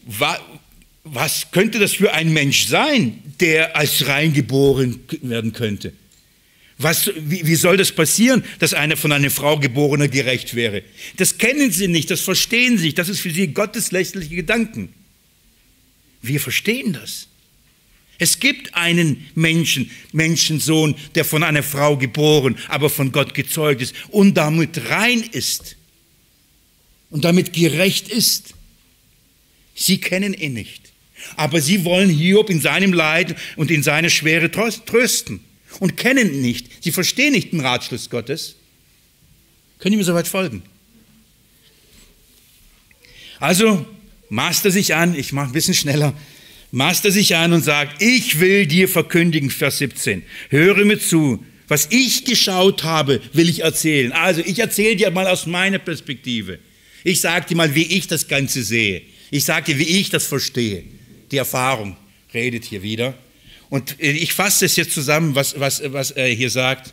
was könnte das für ein Mensch sein, der als reingeboren werden könnte? Was, wie, wie soll das passieren, dass einer von einer Frau geborener gerecht wäre? Das kennen sie nicht, das verstehen sie nicht, das ist für sie gotteslästerliche Gedanken. Wir verstehen das. Es gibt einen Menschen, Menschensohn, der von einer Frau geboren, aber von Gott gezeugt ist und damit rein ist und damit gerecht ist. Sie kennen ihn nicht, aber sie wollen Hiob in seinem Leid und in seiner Schwere trösten und kennen ihn nicht. Sie verstehen nicht den Ratschluss Gottes. Können Sie mir soweit folgen? Also maßt er sich an, ich mache ein bisschen schneller, maßt er sich an und sagt, ich will dir verkündigen, Vers siebzehn, höre mir zu, was ich geschaut habe, will ich erzählen. Also ich erzähle dir mal aus meiner Perspektive. Ich sage dir mal, wie ich das Ganze sehe. Ich sage dir, wie ich das verstehe. Die Erfahrung redet hier wieder. Und ich fasse es jetzt zusammen, was, was, was er hier sagt.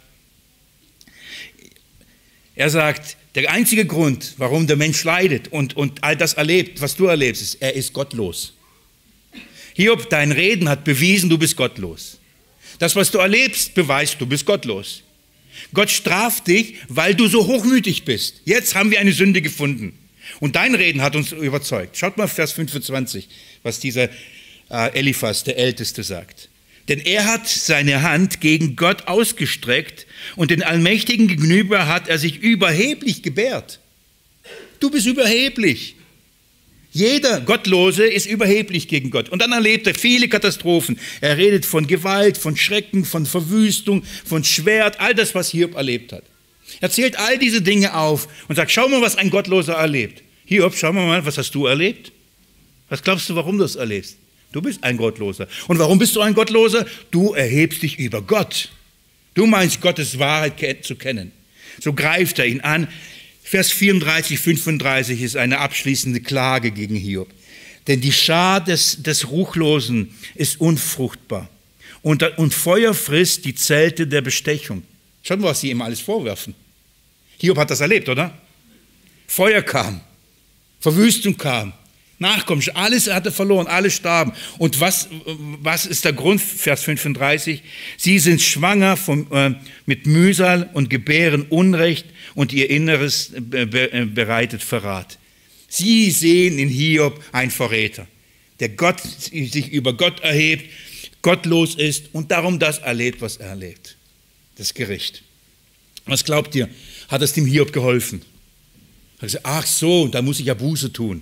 Er sagt, der einzige Grund, warum der Mensch leidet und, und all das erlebt, was du erlebst, ist, er ist gottlos. Hiob, dein Reden hat bewiesen, du bist gottlos. Das, was du erlebst, beweist, du bist gottlos. Gott straft dich, weil du so hochmütig bist. Jetzt haben wir eine Sünde gefunden. Und dein Reden hat uns überzeugt. Schaut mal Vers fünfundzwanzig, was dieser äh, Eliphas, der Älteste, sagt. Denn er hat seine Hand gegen Gott ausgestreckt und den Allmächtigen gegenüber hat er sich überheblich gebärt. Du bist überheblich. Jeder Gottlose ist überheblich gegen Gott. Und dann erlebt er viele Katastrophen. Er redet von Gewalt, von Schrecken, von Verwüstung, von Schwert, all das, was Hiob erlebt hat. Er zählt all diese Dinge auf und sagt, schau mal, was ein Gottloser erlebt. Hiob, schau mal, was hast du erlebt? Was glaubst du, warum du es erlebst? Du bist ein Gottloser. Und warum bist du ein Gottloser? Du erhebst dich über Gott. Du meinst, Gottes Wahrheit zu kennen. So greift er ihn an. Vers vierunddreißig, fünfunddreißig ist eine abschließende Klage gegen Hiob. Denn die Schar des, des Ruchlosen ist unfruchtbar. Und, und Feuer frisst die Zelte der Bestechung. Schaut mal, was sie ihm alles vorwerfen. Hiob hat das erlebt, oder? Feuer kam, Verwüstung kam, Nachkommen, alles hat er verloren, alle starben. Und was, was ist der Grund? Vers fünfunddreißig. Sie sind schwanger vom, äh, mit Mühsal und gebären Unrecht und ihr Inneres be bereitet Verrat. Sie sehen in Hiob einen Verräter, der Gott, sich über Gott erhebt, gottlos ist und darum das erlebt, was er erlebt. Das Gericht. Was glaubt ihr? Hat es dem Hiob geholfen? Er hat gesagt, ach so, da muss ich ja Buße tun.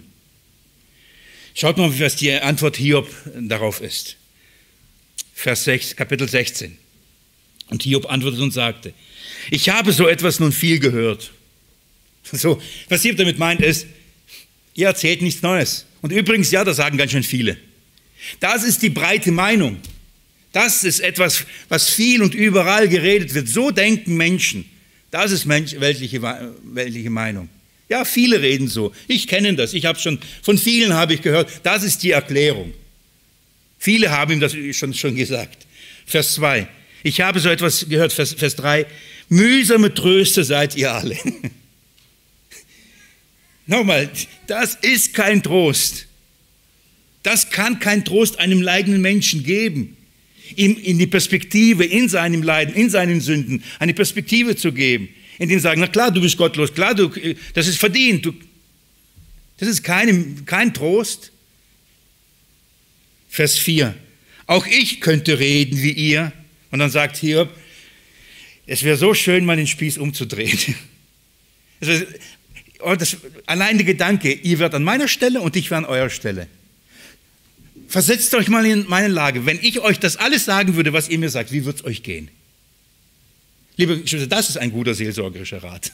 Schaut mal, was die Antwort Hiob darauf ist. Vers sechs, Kapitel sechzehn. Und Hiob antwortet und sagte, ich habe so etwas nun viel gehört. So, was Hiob damit meint ist, ihr erzählt nichts Neues. Und übrigens, ja, das sagen ganz schön viele. Das ist die breite Meinung. Das ist etwas, was viel und überall geredet wird. So denken Menschen. Das ist Mensch, weltliche, weltliche Meinung. Ja, viele reden so. Ich kenne das. Ich habe schon, von vielen habe ich gehört, das ist die Erklärung. Viele haben ihm das schon, schon gesagt. Vers zwei. Ich habe so etwas gehört, Vers, Vers drei. Mühsame Tröste seid ihr alle. Nochmal, das ist kein Trost. Das kann kein Trost einem leidenden Menschen geben. Ihm in die Perspektive, in seinem Leiden, in seinen Sünden, eine Perspektive zu geben. Indem sie sagen, na klar, du bist gottlos, klar, du, das ist verdient. Du, das ist kein, kein Trost. Vers vier. Auch ich könnte reden wie ihr. Und dann sagt Hiob, es wäre so schön, mal den Spieß umzudrehen. Das, das, allein der Gedanke, ihr werdet an meiner Stelle und ich wäre an eurer Stelle. Versetzt euch mal in meine Lage. Wenn ich euch das alles sagen würde, was ihr mir sagt, wie würde es euch gehen? Liebe Geschwister, das ist ein guter seelsorgerischer Rat.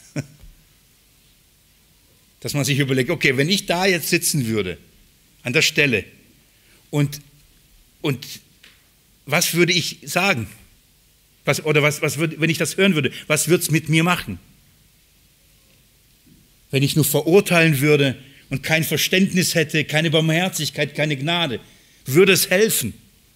Dass man sich überlegt, okay, wenn ich da jetzt sitzen würde, an der Stelle, und, und was würde ich sagen? Was, oder was, was würd, wenn ich das hören würde, was würde es mit mir machen? Wenn ich nur verurteilen würde und kein Verständnis hätte, keine Barmherzigkeit, keine Gnade, würde es helfen?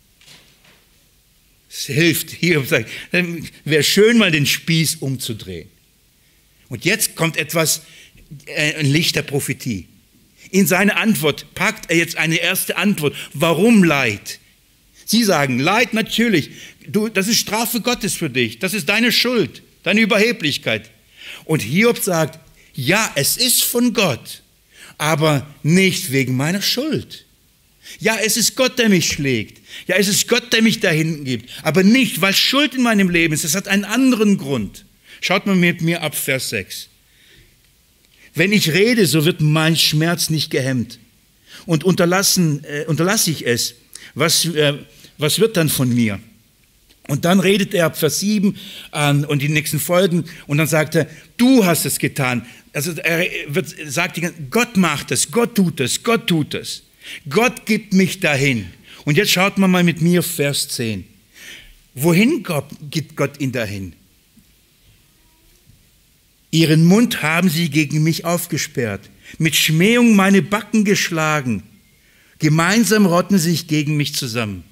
Es hilft, hier sagt, wäre schön, mal den Spieß umzudrehen. Und jetzt kommt etwas, ein Licht der Prophetie. in seine Antwort packt er jetzt eine erste Antwort. Warum Leid? Sie sagen, Leid natürlich, du, das ist Strafe Gottes für dich, das ist deine Schuld, deine Überheblichkeit. Und Hiob sagt, ja, es ist von Gott, aber nicht wegen meiner Schuld. Ja, es ist Gott, der mich schlägt. Ja, es ist Gott, der mich dahin gibt. Aber nicht, weil Schuld in meinem Leben ist. Es hat einen anderen Grund. Schaut mal mit mir ab, Vers sechs. Wenn ich rede, so wird mein Schmerz nicht gehemmt. Und unterlassen, äh, unterlasse ich es. Was, äh, was wird dann von mir? Und dann redet er ab Vers sieben an und die nächsten Folgen. Und dann sagt er, du hast es getan. Also er wird, sagt, Gott macht es, Gott tut es, Gott tut es. Gott gibt mich dahin. Und jetzt schaut man mal mit mir Vers zehn. Wohin Gott, gibt Gott ihn dahin? Ihren Mund haben sie gegen mich aufgesperrt, mit Schmähung meine Backen geschlagen. Gemeinsam rotten sie sich gegen mich zusammen.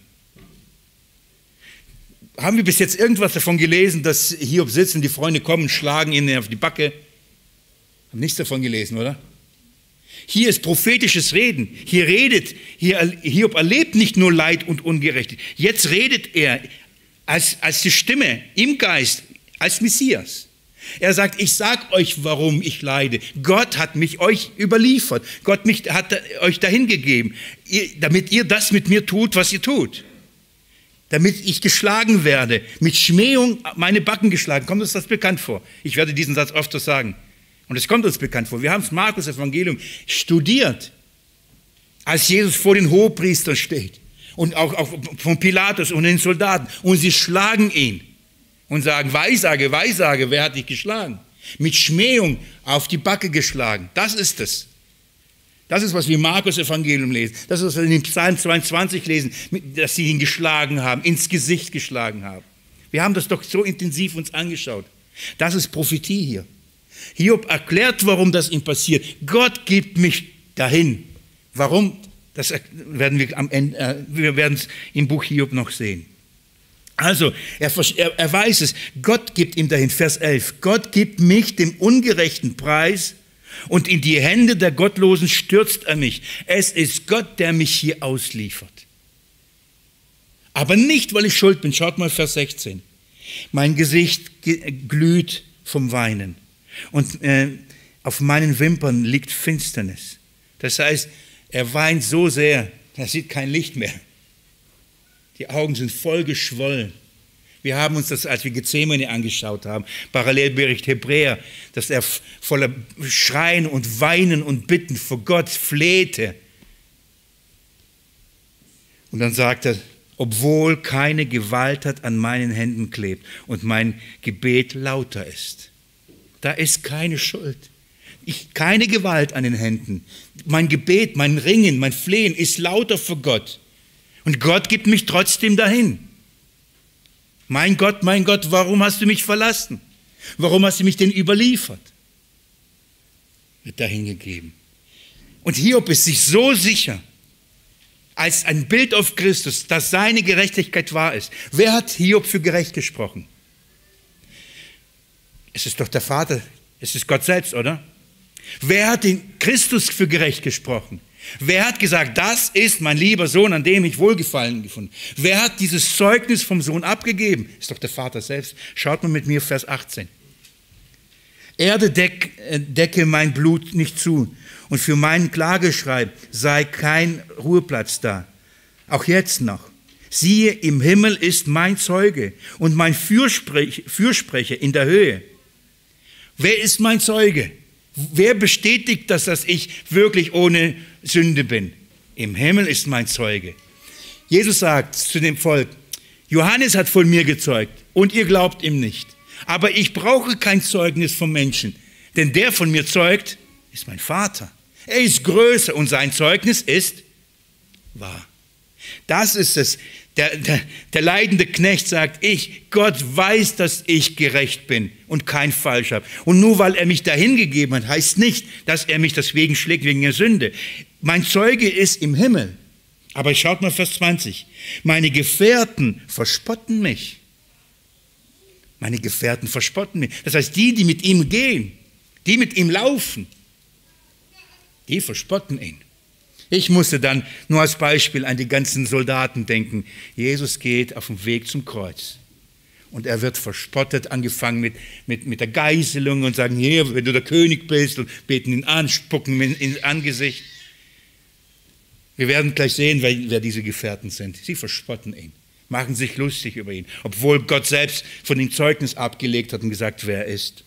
Haben wir bis jetzt irgendwas davon gelesen, dass Hiob sitzt und die Freunde kommen, schlagen ihn auf die Backe? Haben nichts davon gelesen, oder? Hier ist prophetisches Reden. Hier redet, hier, Hiob erlebt nicht nur Leid und Ungerechtigkeit. Jetzt redet er als, als die Stimme im Geist, als Messias. Er sagt, ich sage euch, warum ich leide. Gott hat mich euch überliefert. Gott mich, hat euch dahin gegeben, damit ihr das mit mir tut, was ihr tut. Damit ich geschlagen werde, mit Schmähung meine Backen geschlagen. Kommt uns das bekannt vor? Ich werde diesen Satz öfter sagen. Und es kommt uns bekannt vor. Wir haben das Markus-Evangelium studiert, als Jesus vor den Hohepriestern steht und auch, auch von Pilatus und den Soldaten. Und sie schlagen ihn und sagen, Weissage, Weissage, wer hat dich geschlagen? Mit Schmähung auf die Backe geschlagen. Das ist es. Das ist, was wir im Markus-Evangelium lesen. Das ist, was wir in Psalm zweiundzwanzig lesen, dass sie ihn geschlagen haben, ins Gesicht geschlagen haben. Wir haben das doch so intensiv uns angeschaut. Das ist Prophetie hier. Hiob erklärt, warum das ihm passiert. Gott gibt mich dahin. Warum? Das werden wir am Ende, äh, wir werden es im Buch Hiob noch sehen. Also, er, er, er weiß es. Gott gibt ihm dahin. Vers elf. Gott gibt mich dem ungerechten Preis und in die Hände der Gottlosen stürzt er mich. Es ist Gott, der mich hier ausliefert. Aber nicht, weil ich schuld bin. Schaut mal Vers sechzehn. Mein Gesicht glüht vom Weinen. Und äh, auf meinen Wimpern liegt Finsternis. Das heißt, er weint so sehr, er sieht kein Licht mehr. Die Augen sind voll geschwollen. Wir haben uns das, als wir Gethsemane angeschaut haben, Parallelbericht Hebräer, dass er voller Schreien und Weinen und Bitten vor Gott flehte. Und dann sagt er, obwohl keine Gewalttat an meinen Händen klebt und mein Gebet lauter ist. Da ist keine Schuld. Ich, keine Gewalt an den Händen. Mein Gebet, mein Ringen, mein Flehen ist lauter für Gott. Und Gott gibt mich trotzdem dahin. Mein Gott, mein Gott, warum hast du mich verlassen? Warum hast du mich denn überliefert? Wird dahin gegeben. Und Hiob ist sich so sicher, als ein Bild auf Christus, dass seine Gerechtigkeit wahr ist. Wer hat Hiob für gerecht gesprochen? Es ist doch der Vater, es ist Gott selbst, oder? Wer hat den Christus für gerecht gesprochen? Wer hat gesagt, das ist mein lieber Sohn, an dem ich Wohlgefallen gefunden? Wer hat dieses Zeugnis vom Sohn abgegeben? Ist doch der Vater selbst. Schaut mal mit mir Vers achtzehn. Erde deck, decke mein Blut nicht zu und für meinen Klageschrei sei kein Ruheplatz da. Auch jetzt noch. Siehe, im Himmel ist mein Zeuge und mein Fürsprech, Fürsprecher in der Höhe. Wer ist mein Zeuge? Wer bestätigt das, dass ich wirklich ohne Sünde bin? Im Himmel ist mein Zeuge. Jesus sagt zu dem Volk, Johannes hat von mir gezeugt und ihr glaubt ihm nicht. Aber ich brauche kein Zeugnis vom Menschen, denn der von mir zeugt, ist mein Vater. Er ist größer und sein Zeugnis ist wahr. Das ist es. Der, der, der leidende Knecht sagt, ich, Gott weiß, dass ich gerecht bin und kein Falsch habe. Und nur weil er mich dahin gegeben hat, heißt nicht, dass er mich deswegen schlägt wegen der Sünde. Mein Zeuge ist im Himmel. Aber schaut mal Vers zwanzig. Meine Gefährten verspotten mich. Meine Gefährten verspotten mich. Das heißt, die, die mit ihm gehen, die mit ihm laufen, Die verspotten ihn. Ich musste dann nur als Beispiel an die ganzen Soldaten denken. Jesus geht auf dem Weg zum Kreuz. Und er wird verspottet, angefangen mit, mit, mit der Geißelung und sagen, hier, wenn du der König bist, und beten ihn an, spucken ihn ins Angesicht. Wir werden gleich sehen, wer, wer diese Gefährten sind. Sie verspotten ihn, machen sich lustig über ihn, obwohl Gott selbst von ihm Zeugnis abgelegt hat und gesagt, wer er ist.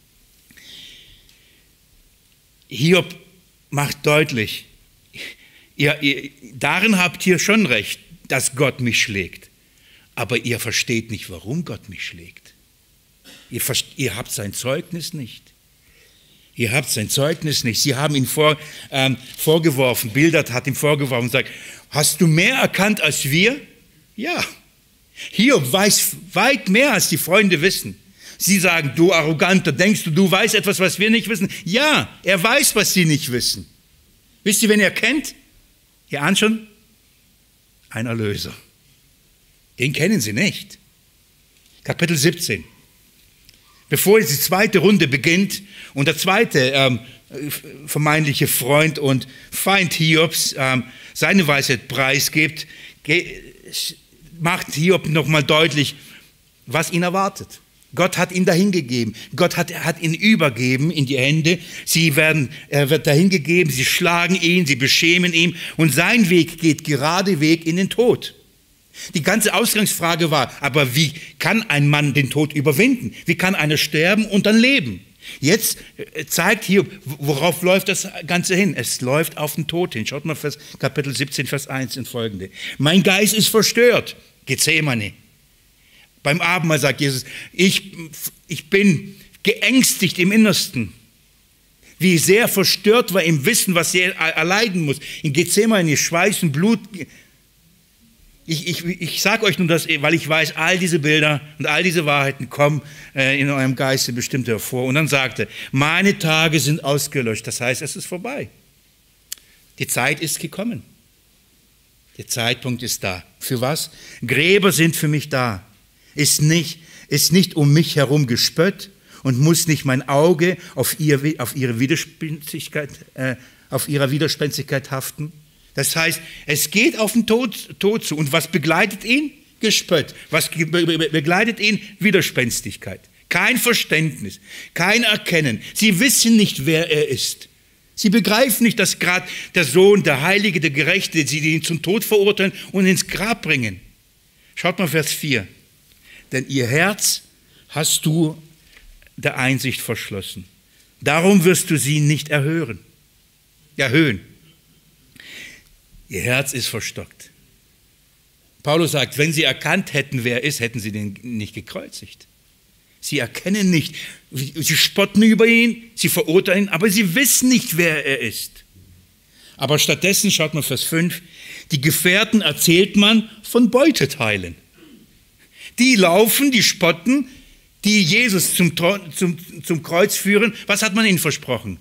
Hiob macht deutlich, ihr, ihr, darin habt ihr schon recht, dass Gott mich schlägt. Aber ihr versteht nicht, warum Gott mich schlägt. Ihr, ihr habt sein Zeugnis nicht. Ihr habt sein Zeugnis nicht. Sie haben ihn vor, ähm, vorgeworfen, Bildad hat ihm vorgeworfen und sagt, hast du mehr erkannt als wir? Ja. Hiob weiß weit mehr, als die Freunde wissen. Sie sagen, du Arroganter, denkst du, du weißt etwas, was wir nicht wissen? Ja, er weiß, was sie nicht wissen. Wisst ihr, wen er kennt? Ihr ahnt schon? Ein Erlöser. Den kennen sie nicht. Kapitel siebzehn. Bevor jetzt die zweite Runde beginnt und der zweite ähm, vermeintliche Freund und Feind Hiobs ähm, seine Weisheit preisgibt, macht Hiob nochmal deutlich, was ihn erwartet. Gott hat ihn dahingegeben. Gott hat, hat ihn übergeben in die Hände. Sie werden, er wird dahingegeben, sie schlagen ihn, sie beschämen ihn und sein Weg geht gerade Weg in den Tod. Die ganze Ausgangsfrage war, aber wie kann ein Mann den Tod überwinden? Wie kann einer sterben und dann leben? Jetzt zeigt Hiob, worauf läuft das Ganze hin? Es läuft auf den Tod hin. Schaut mal Vers, Kapitel siebzehn, Vers eins und folgende. Mein Geist ist verstört. Gethsemane. Beim Abendmahl sagt Jesus, ich, ich bin geängstigt im Innersten. Wie sehr verstört war im Wissen, was er erleiden muss. In Gethsemane, Schweiß und Blut. Ich, ich, ich sage euch nur das, weil ich weiß, all diese Bilder und all diese Wahrheiten kommen äh, in eurem Geiste bestimmt hervor. Und dann sagte, meine Tage sind ausgelöscht. Das heißt, es ist vorbei. Die Zeit ist gekommen. Der Zeitpunkt ist da. Für was? Gräber sind für mich da. Ist nicht, ist nicht um mich herum gespött und muss nicht mein Auge auf, ihr, auf, ihre Widerspenstigkeit, äh, auf ihrer Widerspenstigkeit haften. Das heißt, es geht auf den Tod, Tod zu. Und was begleitet ihn? Gespött. Was begleitet ihn? Widerspenstigkeit. Kein Verständnis, kein Erkennen. Sie wissen nicht, wer er ist. Sie begreifen nicht, dass gerade der Sohn, der Heilige, der Gerechte, sie ihn zum Tod verurteilen und ins Grab bringen. Schaut mal Vers vier. Denn ihr Herz hast du der Einsicht verschlossen. Darum wirst du sie nicht erhören, erhöhen. Ihr Herz ist verstockt. Paulus sagt, wenn sie erkannt hätten, wer er ist, hätten sie den nicht gekreuzigt. Sie erkennen nicht, sie spotten über ihn, sie verurteilen ihn, aber sie wissen nicht, wer er ist. Aber stattdessen, schaut mal Vers fünf, die Gefährten erzählt man von Beuteteilen. Die laufen, die spotten, die Jesus zum, zum, zum Kreuz führen. Was hat man ihnen versprochen?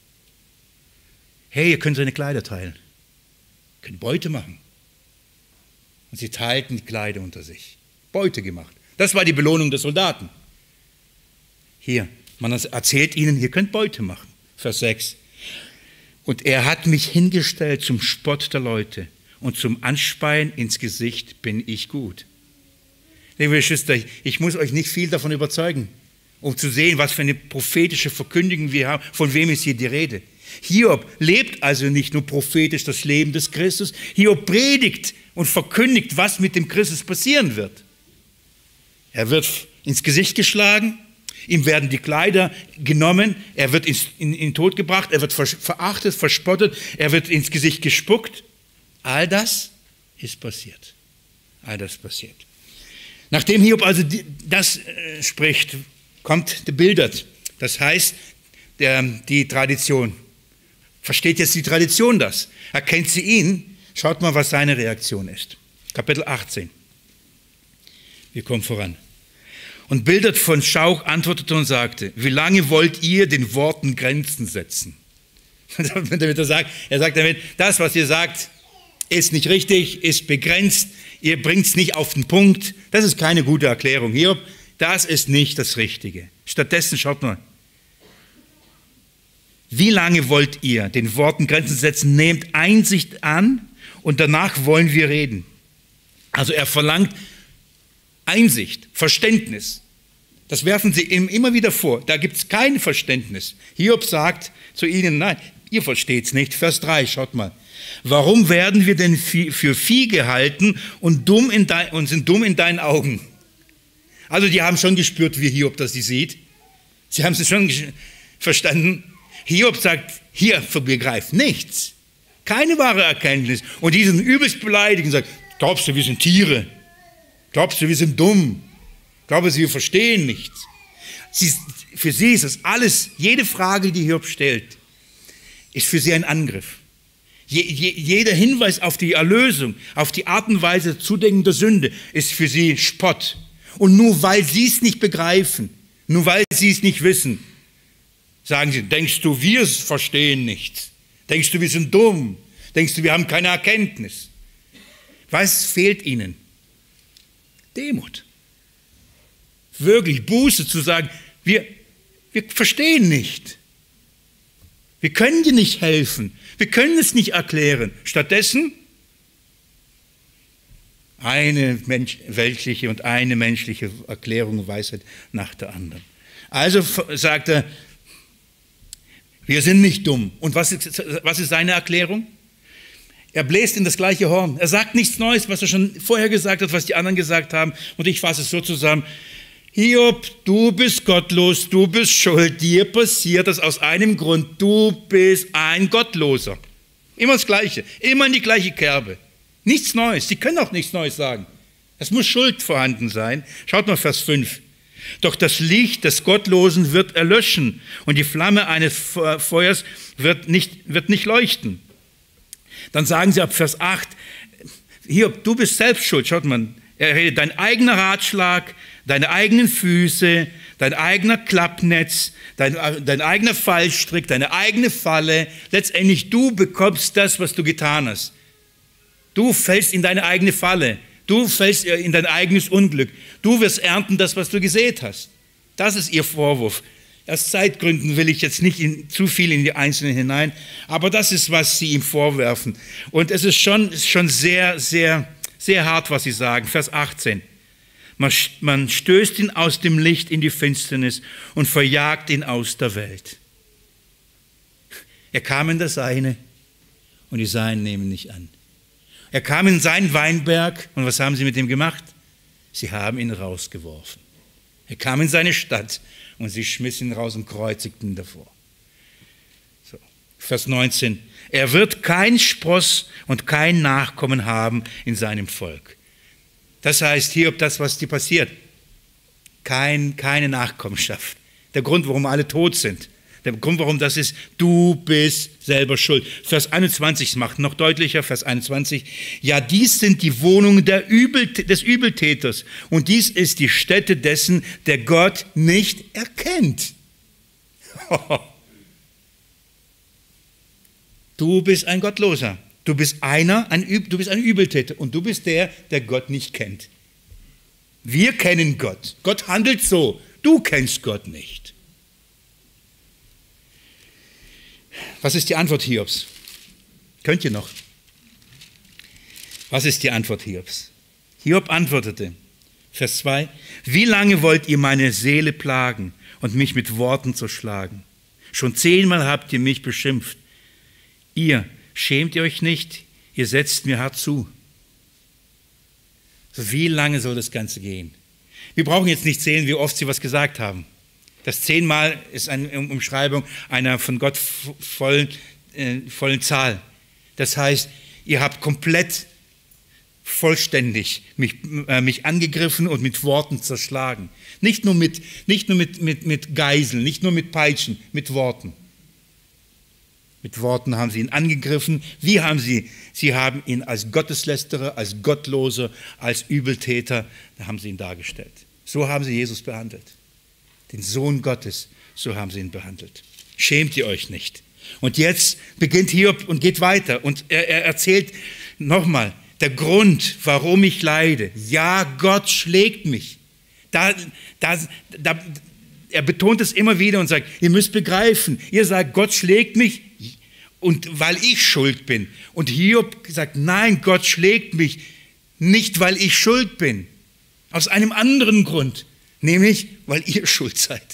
Hey, ihr könnt seine Kleider teilen. Ihr könnt Beute machen. Und sie teilten die Kleider unter sich. Beute gemacht. Das war die Belohnung der Soldaten. Hier, man erzählt ihnen, ihr könnt Beute machen. Vers sechs. Und er hat mich hingestellt zum Spott der Leute und zum Anspeien ins Gesicht bin ich gut. Liebe Geschwister, ich muss euch nicht viel davon überzeugen, um zu sehen, was für eine prophetische Verkündigung wir haben, von wem ist hier die Rede. Hiob lebt also nicht nur prophetisch das Leben des Christus, Hiob predigt und verkündigt, was mit dem Christus passieren wird. Er wird ins Gesicht geschlagen, ihm werden die Kleider genommen, er wird ins, in, in den Tod gebracht, er wird verachtet, verspottet, er wird ins Gesicht gespuckt. All das ist passiert. All das passiert. Nachdem Hiob also das äh, spricht, kommt der Bildad. Das heißt, der, die Tradition. Versteht jetzt die Tradition das? Erkennt sie ihn? Schaut mal, was seine Reaktion ist. Kapitel achtzehn. Wir kommen voran. Und Bildad von Schauch antwortete und sagte, wie lange wollt ihr den Worten Grenzen setzen? damit er, sagt, er sagt damit, das, was ihr sagt, ist nicht richtig, ist begrenzt, ihr bringt es nicht auf den Punkt. Das ist keine gute Erklärung. Hiob, das ist nicht das Richtige. Stattdessen, schaut mal, Wie lange wollt ihr den Worten Grenzen setzen? Nehmt Einsicht an und danach wollen wir reden. Also er verlangt Einsicht, Verständnis. Das werfen sie ihm immer wieder vor. Da gibt es kein Verständnis. Hiob sagt zu ihnen, nein, ihr versteht es nicht. Vers drei, schaut mal. Warum werden wir denn für Vieh gehalten und, dumm in dein, und sind dumm in deinen Augen? Also die haben schon gespürt, wie Hiob das sie sieht. Sie haben es schon verstanden. Hiob sagt, hier begreift nichts. Keine wahre Erkenntnis. Und die sind übelst beleidigt und sagen, glaubst du, wir sind Tiere? Glaubst du, wir sind dumm? Glaubst du, wir verstehen nichts? Sie, für sie ist das alles, jede Frage, die Hiob stellt, ist für sie ein Angriff. Je, je, jeder Hinweis auf die Erlösung, auf die Art und Weise der Zudeckung der Sünde, ist für sie Spott. Und nur weil sie es nicht begreifen, nur weil sie es nicht wissen, sagen sie, denkst du, wir verstehen nichts? Denkst du, wir sind dumm? Denkst du, wir haben keine Erkenntnis? Was fehlt ihnen? Demut. Wirklich Buße zu sagen, wir, wir verstehen nicht. Wir können dir nicht helfen. Wir können es nicht erklären. Stattdessen eine Mensch, weltliche und eine menschliche Erklärung und Weisheit nach der anderen. Also sagt er, wir sind nicht dumm. Und was ist, was ist seine Erklärung? Er bläst in das gleiche Horn. Er sagt nichts Neues, was er schon vorher gesagt hat, was die anderen gesagt haben. Und ich fasse es so zusammen. Hiob, du bist gottlos, du bist schuld, dir passiert das aus einem Grund, du bist ein Gottloser. Immer das Gleiche, immer in die gleiche Kerbe. Nichts Neues, sie können auch nichts Neues sagen. Es muss Schuld vorhanden sein. Schaut mal Vers fünf. Doch das Licht des Gottlosen wird erlöschen und die Flamme eines Feuers wird nicht, wird nicht leuchten. Dann sagen sie ab Vers acht, Hiob, du bist selbst schuld. Schaut mal, er redet, dein eigener Ratschlag, deine eigenen Füße, dein eigener Klappnetz, dein, dein eigener Fallstrick, deine eigene Falle. Letztendlich du bekommst das, was du getan hast. Du fällst in deine eigene Falle. Du fällst in dein eigenes Unglück. Du wirst ernten das, was du gesät hast. Das ist ihr Vorwurf. Aus Zeitgründen will ich jetzt nicht in, zu viel in die Einzelnen hinein, aber das ist, was sie ihm vorwerfen. Und es ist schon, schon sehr, sehr, sehr hart, was sie sagen. Vers achtzehn. Man, man stößt ihn aus dem Licht in die Finsternis und verjagt ihn aus der Welt. Er kam in das Seine und die Seinen nehmen ihn nicht an. Er kam in seinen Weinberg und was haben sie mit ihm gemacht? Sie haben ihn rausgeworfen. Er kam in seine Stadt und sie schmissen ihn raus und kreuzigten ihn davor. So. Vers neunzehn. Er wird kein Spross und kein Nachkommen haben in seinem Volk. Das heißt hier, ob das, was dir passiert, kein, keine Nachkommenschaft. Der Grund, warum alle tot sind. Der Grund, warum das ist, du bist selber schuld. Vers einundzwanzig macht noch deutlicher, Vers einundzwanzig. Ja, dies sind die Wohnungen der Übel, des Übeltäters und dies ist die Stätte dessen, der Gott nicht erkennt. Du bist ein Gottloser. Du bist einer, ein, du bist ein Übeltäter und du bist der, der Gott nicht kennt. Wir kennen Gott. Gott handelt so. Du kennst Gott nicht. Was ist die Antwort Hiobs? Könnt ihr noch? Was ist die Antwort Hiobs? Hiob antwortete, Vers zwei, wie lange wollt ihr meine Seele plagen und mich mit Worten zerschlagen? Schon zehnmal habt ihr mich beschimpft. Ihr, schämt ihr euch nicht? Ihr setzt mir hart zu. So, wie lange soll das Ganze gehen? Wir brauchen jetzt nicht zählen, wie oft sie was gesagt haben. Das zehnmal ist eine Umschreibung einer von Gott vollen, äh, vollen Zahl. Das heißt, ihr habt komplett, vollständig mich, äh, mich angegriffen und mit Worten zerschlagen. Nicht nur, mit, nicht nur mit, mit, mit Geiseln, nicht nur mit Peitschen, mit Worten. Mit Worten haben sie ihn angegriffen. Wie haben sie? Sie haben ihn als Gotteslästerer, als Gottloser, als Übeltäter, da haben sie ihn dargestellt. So haben sie Jesus behandelt. Den Sohn Gottes, so haben sie ihn behandelt. Schämt ihr euch nicht? Und jetzt beginnt Hiob und geht weiter. Und er, er erzählt nochmal, der Grund, warum ich leide. Ja, Gott schlägt mich. Da, da, da, er betont es immer wieder und sagt, ihr müsst begreifen, ihr sagt, Gott schlägt mich, und weil ich schuld bin. Und Hiob sagt, nein, Gott schlägt mich nicht, weil ich schuld bin. Aus einem anderen Grund, nämlich, weil ihr schuld seid.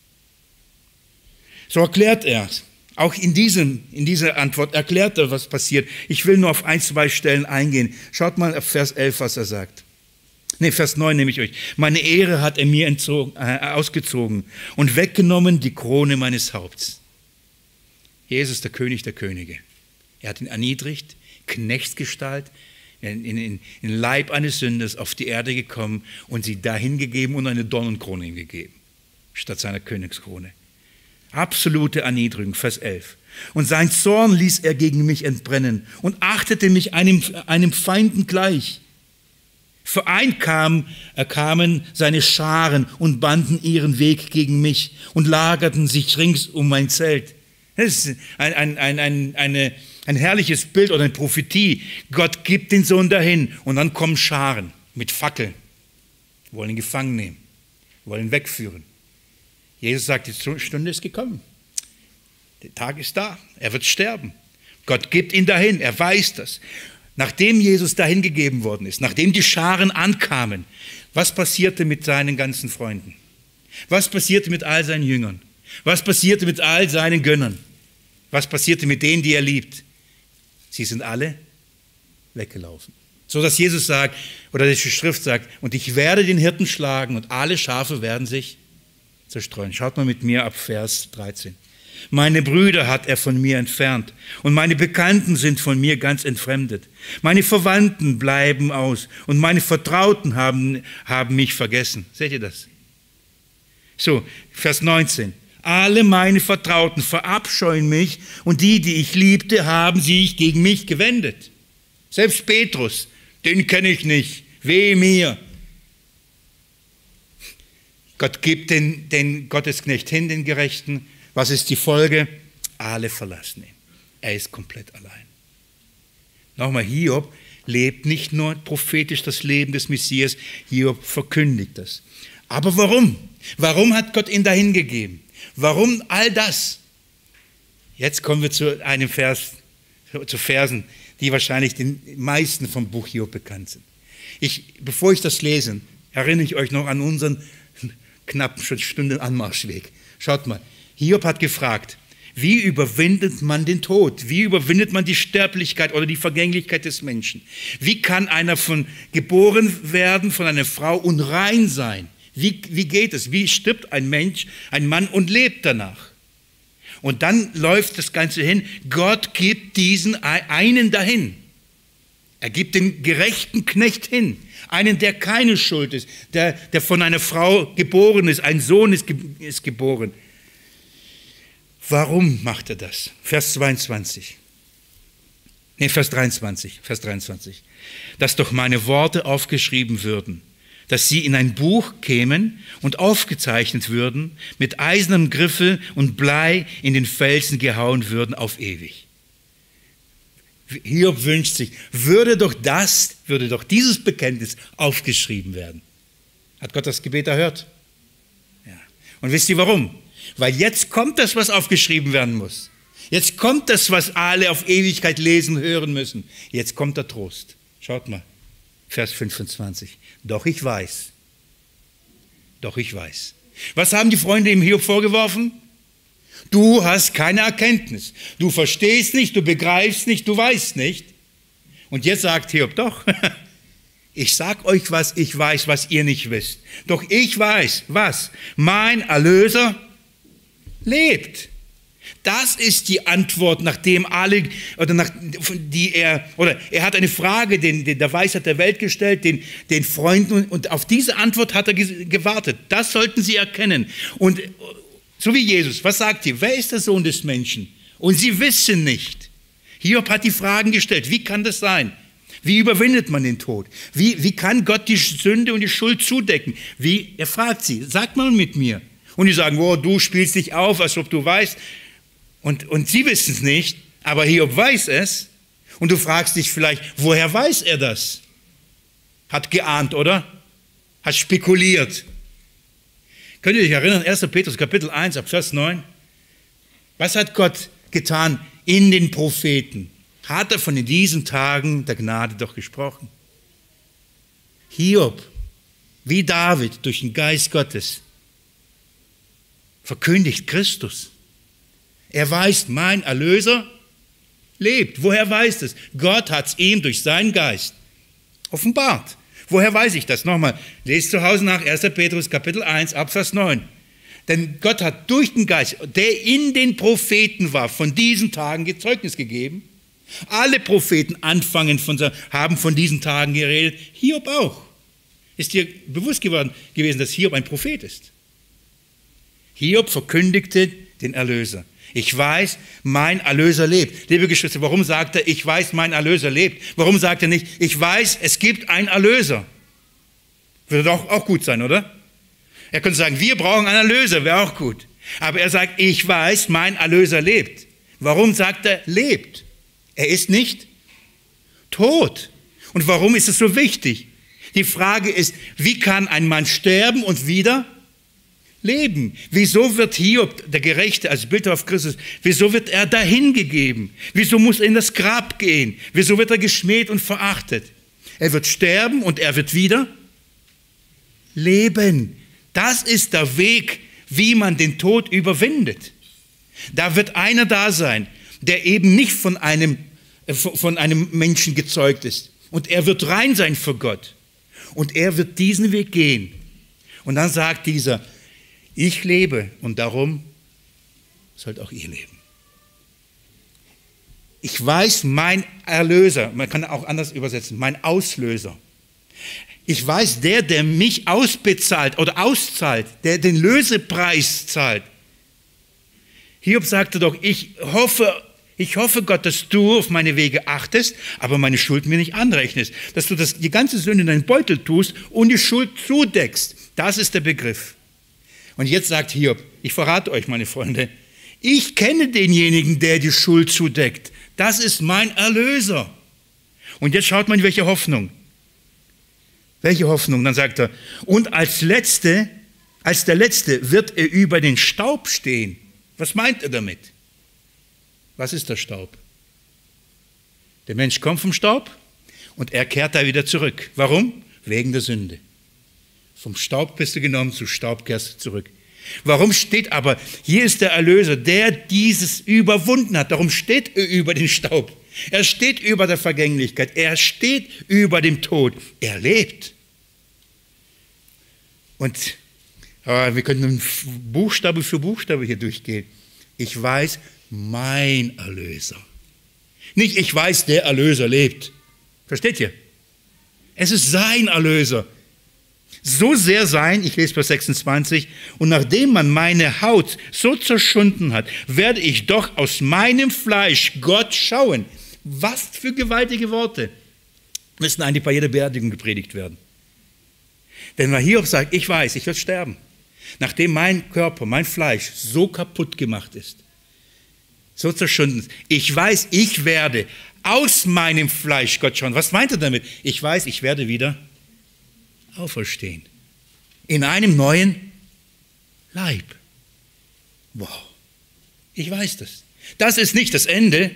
So erklärt er es. Auch in, diesem, in dieser Antwort erklärt er, was passiert. Ich will nur auf ein, zwei Stellen eingehen. Schaut mal auf Vers elf, was er sagt. Ne, Vers neun nehme ich euch. Meine Ehre hat er mir entzogen, äh, ausgezogen und weggenommen die Krone meines Haupts. Jesus, der König der Könige. Er hat ihn erniedrigt, Knechtsgestalt, in, in, in den Leib eines Sünders auf die Erde gekommen und sie dahin gegeben und eine Dornenkrone ihm gegeben, statt seiner Königskrone. Absolute Erniedrigung, Vers elf. Und sein Zorn ließ er gegen mich entbrennen und achtete mich einem, einem Feinden gleich. Vereint kam, kamen seine Scharen und banden ihren Weg gegen mich und lagerten sich rings um mein Zelt. Das ist ein, ein, ein, ein, eine, ein herrliches Bild oder eine Prophetie. Gott gibt den Sohn dahin und dann kommen Scharen mit Fackeln, wollen ihn gefangen nehmen, wollen ihn wegführen. Jesus sagt, die Stunde ist gekommen. Der Tag ist da, er wird sterben. Gott gibt ihn dahin, er weiß das. Nachdem Jesus dahin gegeben worden ist, nachdem die Scharen ankamen, was passierte mit seinen ganzen Freunden? Was passierte mit all seinen Jüngern? Was passierte mit all seinen Gönnern? Was passierte mit denen, die er liebt? Sie sind alle weggelaufen. So dass Jesus sagt, oder die Schrift sagt, und ich werde den Hirten schlagen und alle Schafe werden sich zerstreuen. Schaut mal mit mir ab Vers dreizehn. Meine Brüder hat er von mir entfernt und meine Bekannten sind von mir ganz entfremdet. Meine Verwandten bleiben aus und meine Vertrauten haben, haben mich vergessen. Seht ihr das? So, Vers neunzehn. Alle meine Vertrauten verabscheuen mich und die, die ich liebte, haben sich gegen mich gewendet. Selbst Petrus, den kenne ich nicht, wehe mir. Gott gibt den, den Gottesknecht hin, den Gerechten. Was ist die Folge? Alle verlassen ihn. Er ist komplett allein. Nochmal, Hiob lebt nicht nur prophetisch das Leben des Messias, Hiob verkündigt das. Aber warum? Warum hat Gott ihn dahin gegeben? Warum all das? Jetzt kommen wir zu einem Vers, zu Versen, die wahrscheinlich den meisten vom Buch Hiob bekannt sind. Ich, bevor ich das lese, erinnere ich euch noch an unseren knappen Stunde Anmarschweg. Schaut mal, Hiob hat gefragt, wie überwindet man den Tod? Wie überwindet man die Sterblichkeit oder die Vergänglichkeit des Menschen? Wie kann einer von geboren werden von einer Frau und rein sein? Wie, wie geht es? Wie stirbt ein Mensch, ein Mann und lebt danach? Und dann läuft das Ganze hin, Gott gibt diesen einen dahin. Er gibt den gerechten Knecht hin, einen, der keine Schuld ist, der, der von einer Frau geboren ist, ein Sohn ist, ist geboren. Warum macht er das? Vers zweiundzwanzig. Nee, Vers dreiundzwanzig. Vers dreiundzwanzig. Dass doch meine Worte aufgeschrieben würden, dass sie in ein Buch kämen und aufgezeichnet würden, mit eisernem Griffel und Blei in den Felsen gehauen würden auf ewig. Hiob wünscht sich, würde doch das, würde doch dieses Bekenntnis aufgeschrieben werden. Hat Gott das Gebet erhört? Ja. Und wisst ihr warum? Weil jetzt kommt das, was aufgeschrieben werden muss. Jetzt kommt das, was alle auf Ewigkeit lesen, hören müssen. Jetzt kommt der Trost. Schaut mal, Vers fünfundzwanzig. Doch ich weiß. Doch ich weiß. Was haben die Freunde ihm Hiob vorgeworfen? Du hast keine Erkenntnis. Du verstehst nicht, du begreifst nicht, du weißt nicht. Und jetzt sagt Hiob, doch, ich sag euch, was ich weiß, was ihr nicht wisst. Doch ich weiß, was? Mein Erlöser lebt. Das ist die Antwort, nachdem alle, oder nach, die er, oder er hat eine Frage den, den, der Weisheit der Welt gestellt, den, den Freunden, und auf diese Antwort hat er gewartet. Das sollten sie erkennen. Und so wie Jesus, was sagt ihr? Wer ist der Sohn des Menschen? Und sie wissen nicht. Hiob hat die Fragen gestellt. Wie kann das sein? Wie überwindet man den Tod? Wie, wie kann Gott die Sünde und die Schuld zudecken? Wie, er fragt sie, sagt mal mit mir. Und die sagen, oh, du spielst dich auf, als ob du weißt. Und, und sie wissen es nicht, aber Hiob weiß es. Und du fragst dich vielleicht, woher weiß er das? Hat geahnt, oder? Hat spekuliert. Könnt ihr euch erinnern, erster Petrus Kapitel eins, ab Vers neun? Was hat Gott getan in den Propheten? Hat er von in diesen Tagen der Gnade doch gesprochen? Hiob, wie David, durch den Geist Gottes, verkündigt Christus. Er weiß, mein Erlöser lebt. Woher weiß es? Gott hat es ihm durch seinen Geist offenbart. Woher weiß ich das? Nochmal, lest zu Hause nach, erster Petrus Kapitel eins, Abvers neun. Denn Gott hat durch den Geist, der in den Propheten war, von diesen Tagen Zeugnis gegeben. Alle Propheten anfangen von, haben von diesen Tagen geredet. Hiob auch. Ist dir bewusst geworden gewesen, dass Hiob ein Prophet ist? Hiob verkündigte den Erlöser. Ich weiß, mein Erlöser lebt. Liebe Geschwister, warum sagt er, ich weiß, mein Erlöser lebt? Warum sagt er nicht, ich weiß, es gibt einen Erlöser? Würde doch auch gut sein, oder? Er könnte sagen, wir brauchen einen Erlöser, wäre auch gut. Aber er sagt, ich weiß, mein Erlöser lebt. Warum sagt er, lebt? Er ist nicht tot. Und warum ist es so wichtig? Die Frage ist, wie kann ein Mann sterben und wieder leben? Wieso wird Hiob, der Gerechte, als Bild auf Christus, wieso wird er dahingegeben? Wieso muss er in das Grab gehen? Wieso wird er geschmäht und verachtet? Er wird sterben und er wird wieder leben. Das ist der Weg, wie man den Tod überwindet. Da wird einer da sein, der eben nicht von einem, von einem Menschen gezeugt ist. Und er wird rein sein für Gott. Und er wird diesen Weg gehen. Und dann sagt dieser, ich lebe und darum sollt auch ihr leben. Ich weiß, mein Erlöser, man kann auch anders übersetzen, mein Auslöser. Ich weiß, der, der mich ausbezahlt oder auszahlt, der den Lösepreis zahlt. Hiob sagte doch, ich hoffe, ich hoffe Gott, dass du auf meine Wege achtest, aber meine Schuld mir nicht anrechnest. Dass du das, die ganze Sünde in deinen Beutel tust und die Schuld zudeckst. Das ist der Begriff. Und jetzt sagt Hiob, ich verrate euch, meine Freunde, ich kenne denjenigen, der die Schuld zudeckt. Das ist mein Erlöser. Und jetzt schaut man, welche Hoffnung. Welche Hoffnung? Dann sagt er, und als Letzte, als der Letzte wird er über den Staub stehen. Was meint er damit? Was ist der Staub? Der Mensch kommt vom Staub und er kehrt da wieder zurück. Warum? Wegen der Sünde. Vom Staub bist du genommen, zu Staub kehrst du zurück. Warum steht aber, hier ist der Erlöser, der dieses überwunden hat. Darum steht er über den Staub. Er steht über der Vergänglichkeit. Er steht über dem Tod. Er lebt. Und äh, wir können Buchstabe für Buchstabe hier durchgehen. Ich weiß, mein Erlöser. Nicht, ich weiß, der Erlöser lebt. Versteht ihr? Es ist sein Erlöser. So sehr sein, ich lese Vers sechsundzwanzig, und nachdem man meine Haut so zerschunden hat, werde ich doch aus meinem Fleisch Gott schauen. Was für gewaltige Worte müssen eigentlich bei jeder Beerdigung gepredigt werden. Denn weil Hiob sagt, ich weiß, ich werde sterben, nachdem mein Körper, mein Fleisch so kaputt gemacht ist, so zerschunden ist. Ich weiß, ich werde aus meinem Fleisch Gott schauen. Was meint er damit? Ich weiß, ich werde wieder auferstehen. In einem neuen Leib. Wow. Ich weiß das. Das ist nicht das Ende.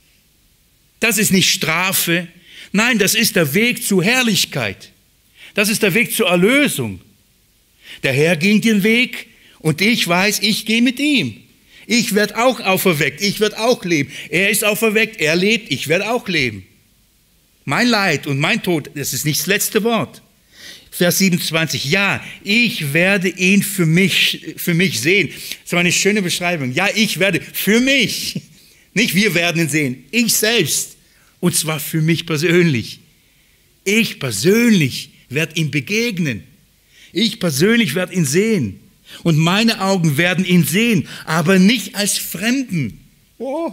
Das ist nicht Strafe. Nein, das ist der Weg zur Herrlichkeit. Das ist der Weg zur Erlösung. Der Herr ging den Weg und ich weiß, ich gehe mit ihm. Ich werde auch auferweckt, ich werde auch leben. Er ist auferweckt, er lebt, ich werde auch leben. Mein Leid und mein Tod, das ist nicht das letzte Wort. Vers siebenundzwanzig, ja, ich werde ihn für mich, für mich sehen. Das war eine schöne Beschreibung. Ja, ich werde für mich. Nicht wir werden ihn sehen, ich selbst. Und zwar für mich persönlich. Ich persönlich werde ihm begegnen. Ich persönlich werde ihn sehen. Und meine Augen werden ihn sehen, aber nicht als Fremden. Oh.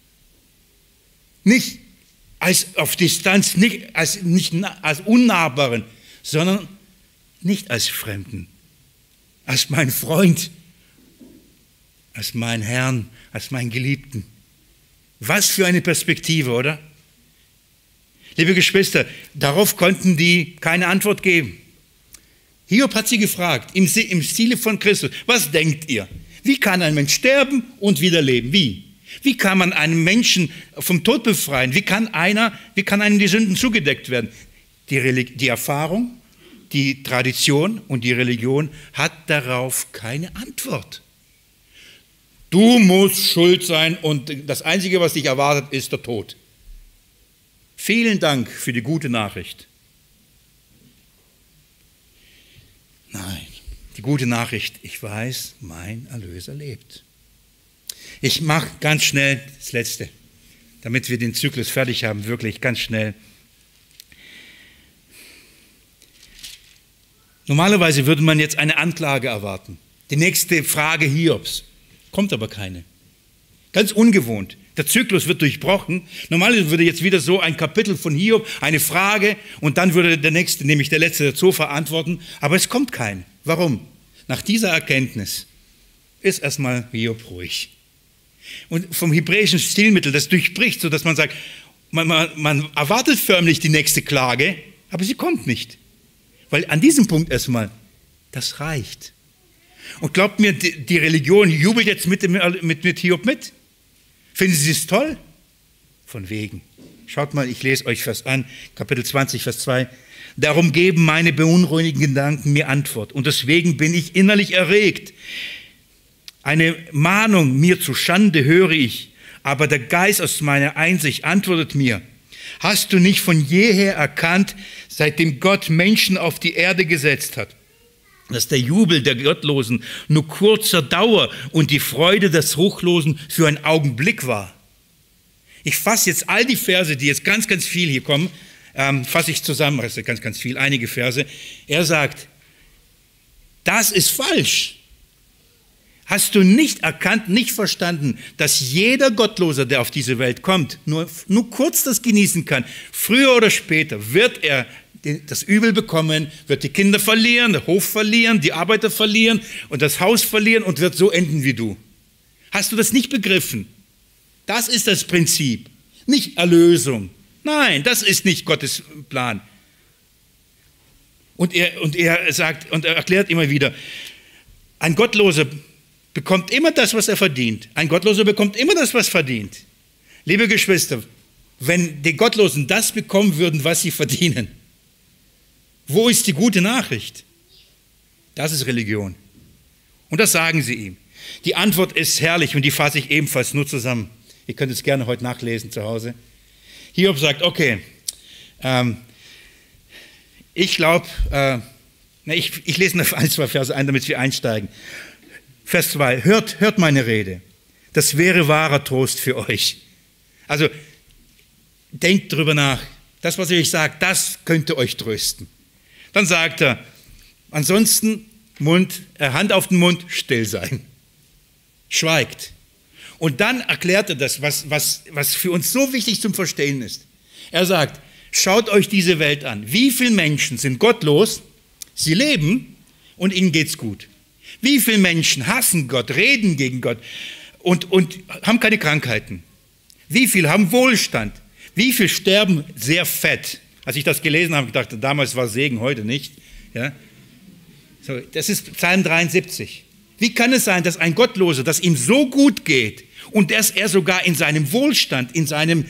Nicht als auf Distanz, nicht als, nicht als Unnahbaren, sondern nicht als Fremden, als mein Freund, als mein Herrn, als mein Geliebten. Was für eine Perspektive, oder? Liebe Geschwister, darauf konnten die keine Antwort geben. Hiob hat sie gefragt, im, im Stile von Christus, was denkt ihr? Wie kann ein Mensch sterben und wieder leben? Wie? Wie kann man einen Menschen vom Tod befreien? Wie kann einer, wie kann einem die Sünden zugedeckt werden? Die, Relig- die Erfahrung, die Tradition und die Religion hat darauf keine Antwort. Du musst schuld sein und das Einzige, was dich erwartet, ist der Tod. Vielen Dank für die gute Nachricht. Nein, die gute Nachricht, ich weiß, mein Erlöser lebt. Ich mache ganz schnell das Letzte, damit wir den Zyklus fertig haben, wirklich ganz schnell. Normalerweise würde man jetzt eine Anklage erwarten. Die nächste Frage Hiobs. Kommt aber keine. Ganz ungewohnt. Der Zyklus wird durchbrochen. Normalerweise würde jetzt wieder so ein Kapitel von Hiob, eine Frage, und dann würde der nächste, nämlich der letzte der Zophar, antworten. Aber es kommt keine. Warum? Nach dieser Erkenntnis ist erstmal Hiob ruhig. Und vom hebräischen Stilmittel, das durchbricht, sodass man sagt, man, man, man erwartet förmlich die nächste Klage, aber sie kommt nicht. Weil an diesem Punkt erstmal, das reicht. Und glaubt mir, die, die Religion jubelt jetzt mit, mit, mit Hiob mit. Finden Sie es toll? Von wegen. Schaut mal, ich lese euch Vers an, Kapitel zwanzig, Vers zwei. Darum geben meine beunruhigenden Gedanken mir Antwort und deswegen bin ich innerlich erregt. Eine Mahnung mir zu Schande höre ich, aber der Geist aus meiner Einsicht antwortet mir. Hast du nicht von jeher erkannt, seitdem Gott Menschen auf die Erde gesetzt hat, dass der Jubel der Gottlosen nur kurzer Dauer und die Freude des Ruchlosen für einen Augenblick war? Ich fasse jetzt all die Verse, die jetzt ganz, ganz viel hier kommen, ähm, fasse ich zusammen, das ist ganz, ganz viel, einige Verse. Er sagt, das ist falsch. Hast du nicht erkannt, nicht verstanden, dass jeder Gottloser, der auf diese Welt kommt, nur, nur kurz das genießen kann? Früher oder später wird er das Übel bekommen, wird die Kinder verlieren, den Hof verlieren, die Arbeiter verlieren und das Haus verlieren und wird so enden wie du. Hast du das nicht begriffen? Das ist das Prinzip, nicht Erlösung. Nein, das ist nicht Gottes Plan. Und er, und er sagt und er erklärt immer wieder, ein Gottloser bekommt immer das, was er verdient. Ein Gottloser bekommt immer das, was er verdient. Liebe Geschwister, wenn die Gottlosen das bekommen würden, was sie verdienen, wo ist die gute Nachricht? Das ist Religion. Und das sagen sie ihm. Die Antwort ist herrlich und die fasse ich ebenfalls nur zusammen. Ihr könnt es gerne heute nachlesen zu Hause. Hiob sagt, okay, ähm, ich glaube, äh, ich, ich lese noch ein, zwei Verse ein, damit wir einsteigen. Vers zwei, hört, hört meine Rede. Das wäre wahrer Trost für euch. Also, denkt drüber nach. Das, was ich euch sage, das könnte euch trösten. Dann sagt er, ansonsten Mund, äh, Hand auf den Mund, still sein. Schweigt. Und dann erklärt er das, was, was, was für uns so wichtig zum Verstehen ist. Er sagt, schaut euch diese Welt an. Wie viele Menschen sind gottlos? Sie leben und ihnen geht's gut. Wie viele Menschen hassen Gott, reden gegen Gott und, und haben keine Krankheiten? Wie viele haben Wohlstand? Wie viele sterben sehr fett? Als ich das gelesen habe, dachte ich, damals war Segen, heute nicht. Ja? So, das ist Psalm dreiundsiebzig. Wie kann es sein, dass ein Gottloser, dass ihm so gut geht und dass er sogar in seinem Wohlstand, in seinem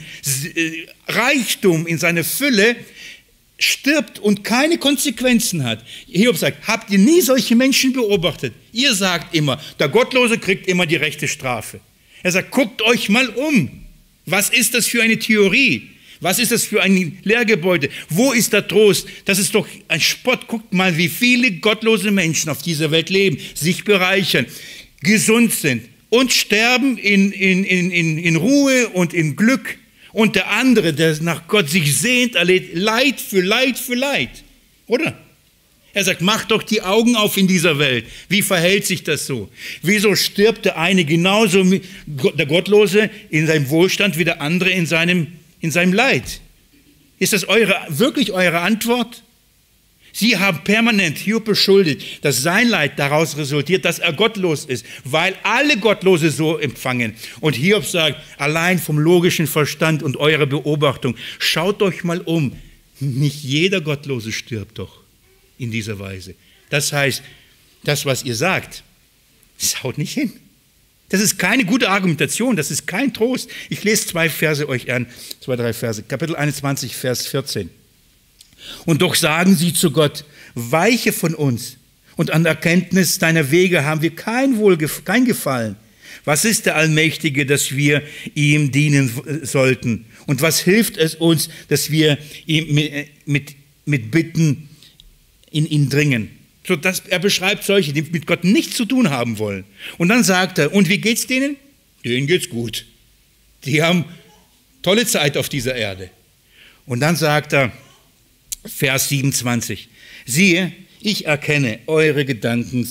Reichtum, in seiner Fülle stirbt und keine Konsequenzen hat? Hiob sagt, habt ihr nie solche Menschen beobachtet? Ihr sagt immer, der Gottlose kriegt immer die rechte Strafe. Er sagt, guckt euch mal um. Was ist das für eine Theorie? Was ist das für ein Lehrgebäude? Wo ist der Trost? Das ist doch ein Spott. Guckt mal, wie viele gottlose Menschen auf dieser Welt leben, sich bereichern, gesund sind und sterben in, in, in, in Ruhe und in Glück. Und der andere, der nach Gott sich sehnt, erlebt Leid für Leid für Leid. Oder? Er sagt, macht doch die Augen auf in dieser Welt. Wie verhält sich das so? Wieso stirbt der eine genauso, der Gottlose, in seinem Wohlstand, wie der andere in seinem in seinem Leid? Ist das eure, wirklich eure Antwort? Sie haben permanent Hiob beschuldigt, dass sein Leid daraus resultiert, dass er gottlos ist, weil alle Gottlose so empfangen. Und Hiob sagt, allein vom logischen Verstand und eurer Beobachtung, schaut euch mal um, nicht jeder Gottlose stirbt doch in dieser Weise. Das heißt, das, was ihr sagt, das haut nicht hin. Das ist keine gute Argumentation, das ist kein Trost. Ich lese zwei Verse euch an, zwei, drei Verse. Kapitel einundzwanzig, Vers vierzehn. Und doch sagen sie zu Gott, weiche von uns, und an Erkenntnis deiner Wege haben wir kein, Wohlgef- kein Gefallen. Was ist der Allmächtige, dass wir ihm dienen sollten? Und was hilft es uns, dass wir ihm mit, mit, mit Bitten in ihn dringen? So, dass er beschreibt solche, die mit Gott nichts zu tun haben wollen. Und dann sagt er, und wie geht's denen? Denen geht's gut. Die haben tolle Zeit auf dieser Erde. Und dann sagt er, Vers siebenundzwanzig, siehe, ich erkenne eure Gedanken,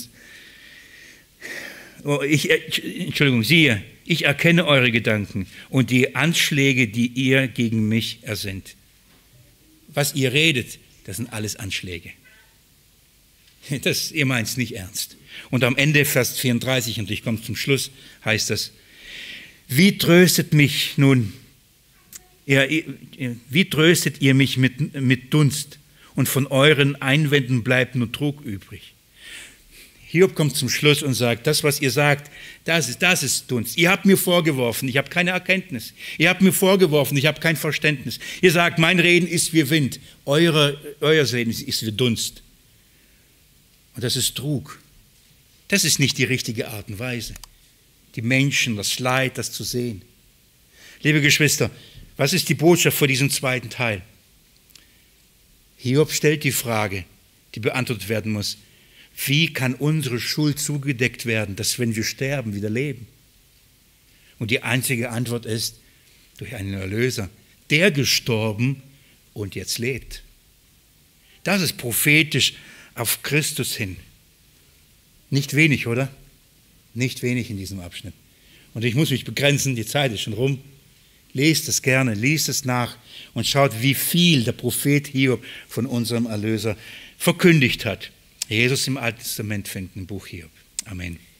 oh, ich, Entschuldigung, siehe, ich erkenne eure Gedanken und die Anschläge, die ihr gegen mich ersinnt. Was ihr redet, das sind alles Anschläge. Das, ihr meint es nicht ernst. Und am Ende, Vers vierunddreißig, und ich komme zum Schluss, heißt das, wie tröstet mich nun, ihr, wie tröstet ihr mich mit, mit Dunst und von euren Einwänden bleibt nur Trug übrig. Hiob kommt zum Schluss und sagt, das, was ihr sagt, das ist, das ist Dunst. Ihr habt mir vorgeworfen, ich habe keine Erkenntnis. Ihr habt mir vorgeworfen, ich habe kein Verständnis. Ihr sagt, mein Reden ist wie Wind, eure, euer Reden ist wie Dunst. Und das ist Trug. Das ist nicht die richtige Art und Weise, die Menschen, das Leid, das zu sehen. Liebe Geschwister, was ist die Botschaft vor diesem zweiten Teil? Hiob stellt die Frage, die beantwortet werden muss. Wie kann unsere Schuld zugedeckt werden, dass wenn wir sterben, wieder leben? Und die einzige Antwort ist, durch einen Erlöser, der gestorben und jetzt lebt. Das ist prophetisch auf Christus hin. Nicht wenig, oder? Nicht wenig in diesem Abschnitt. Und ich muss mich begrenzen, die Zeit ist schon rum. Lest es gerne, liest es nach und schaut, wie viel der Prophet Hiob von unserem Erlöser verkündigt hat. Jesus im Alten Testament finden im Buch Hiob. Amen.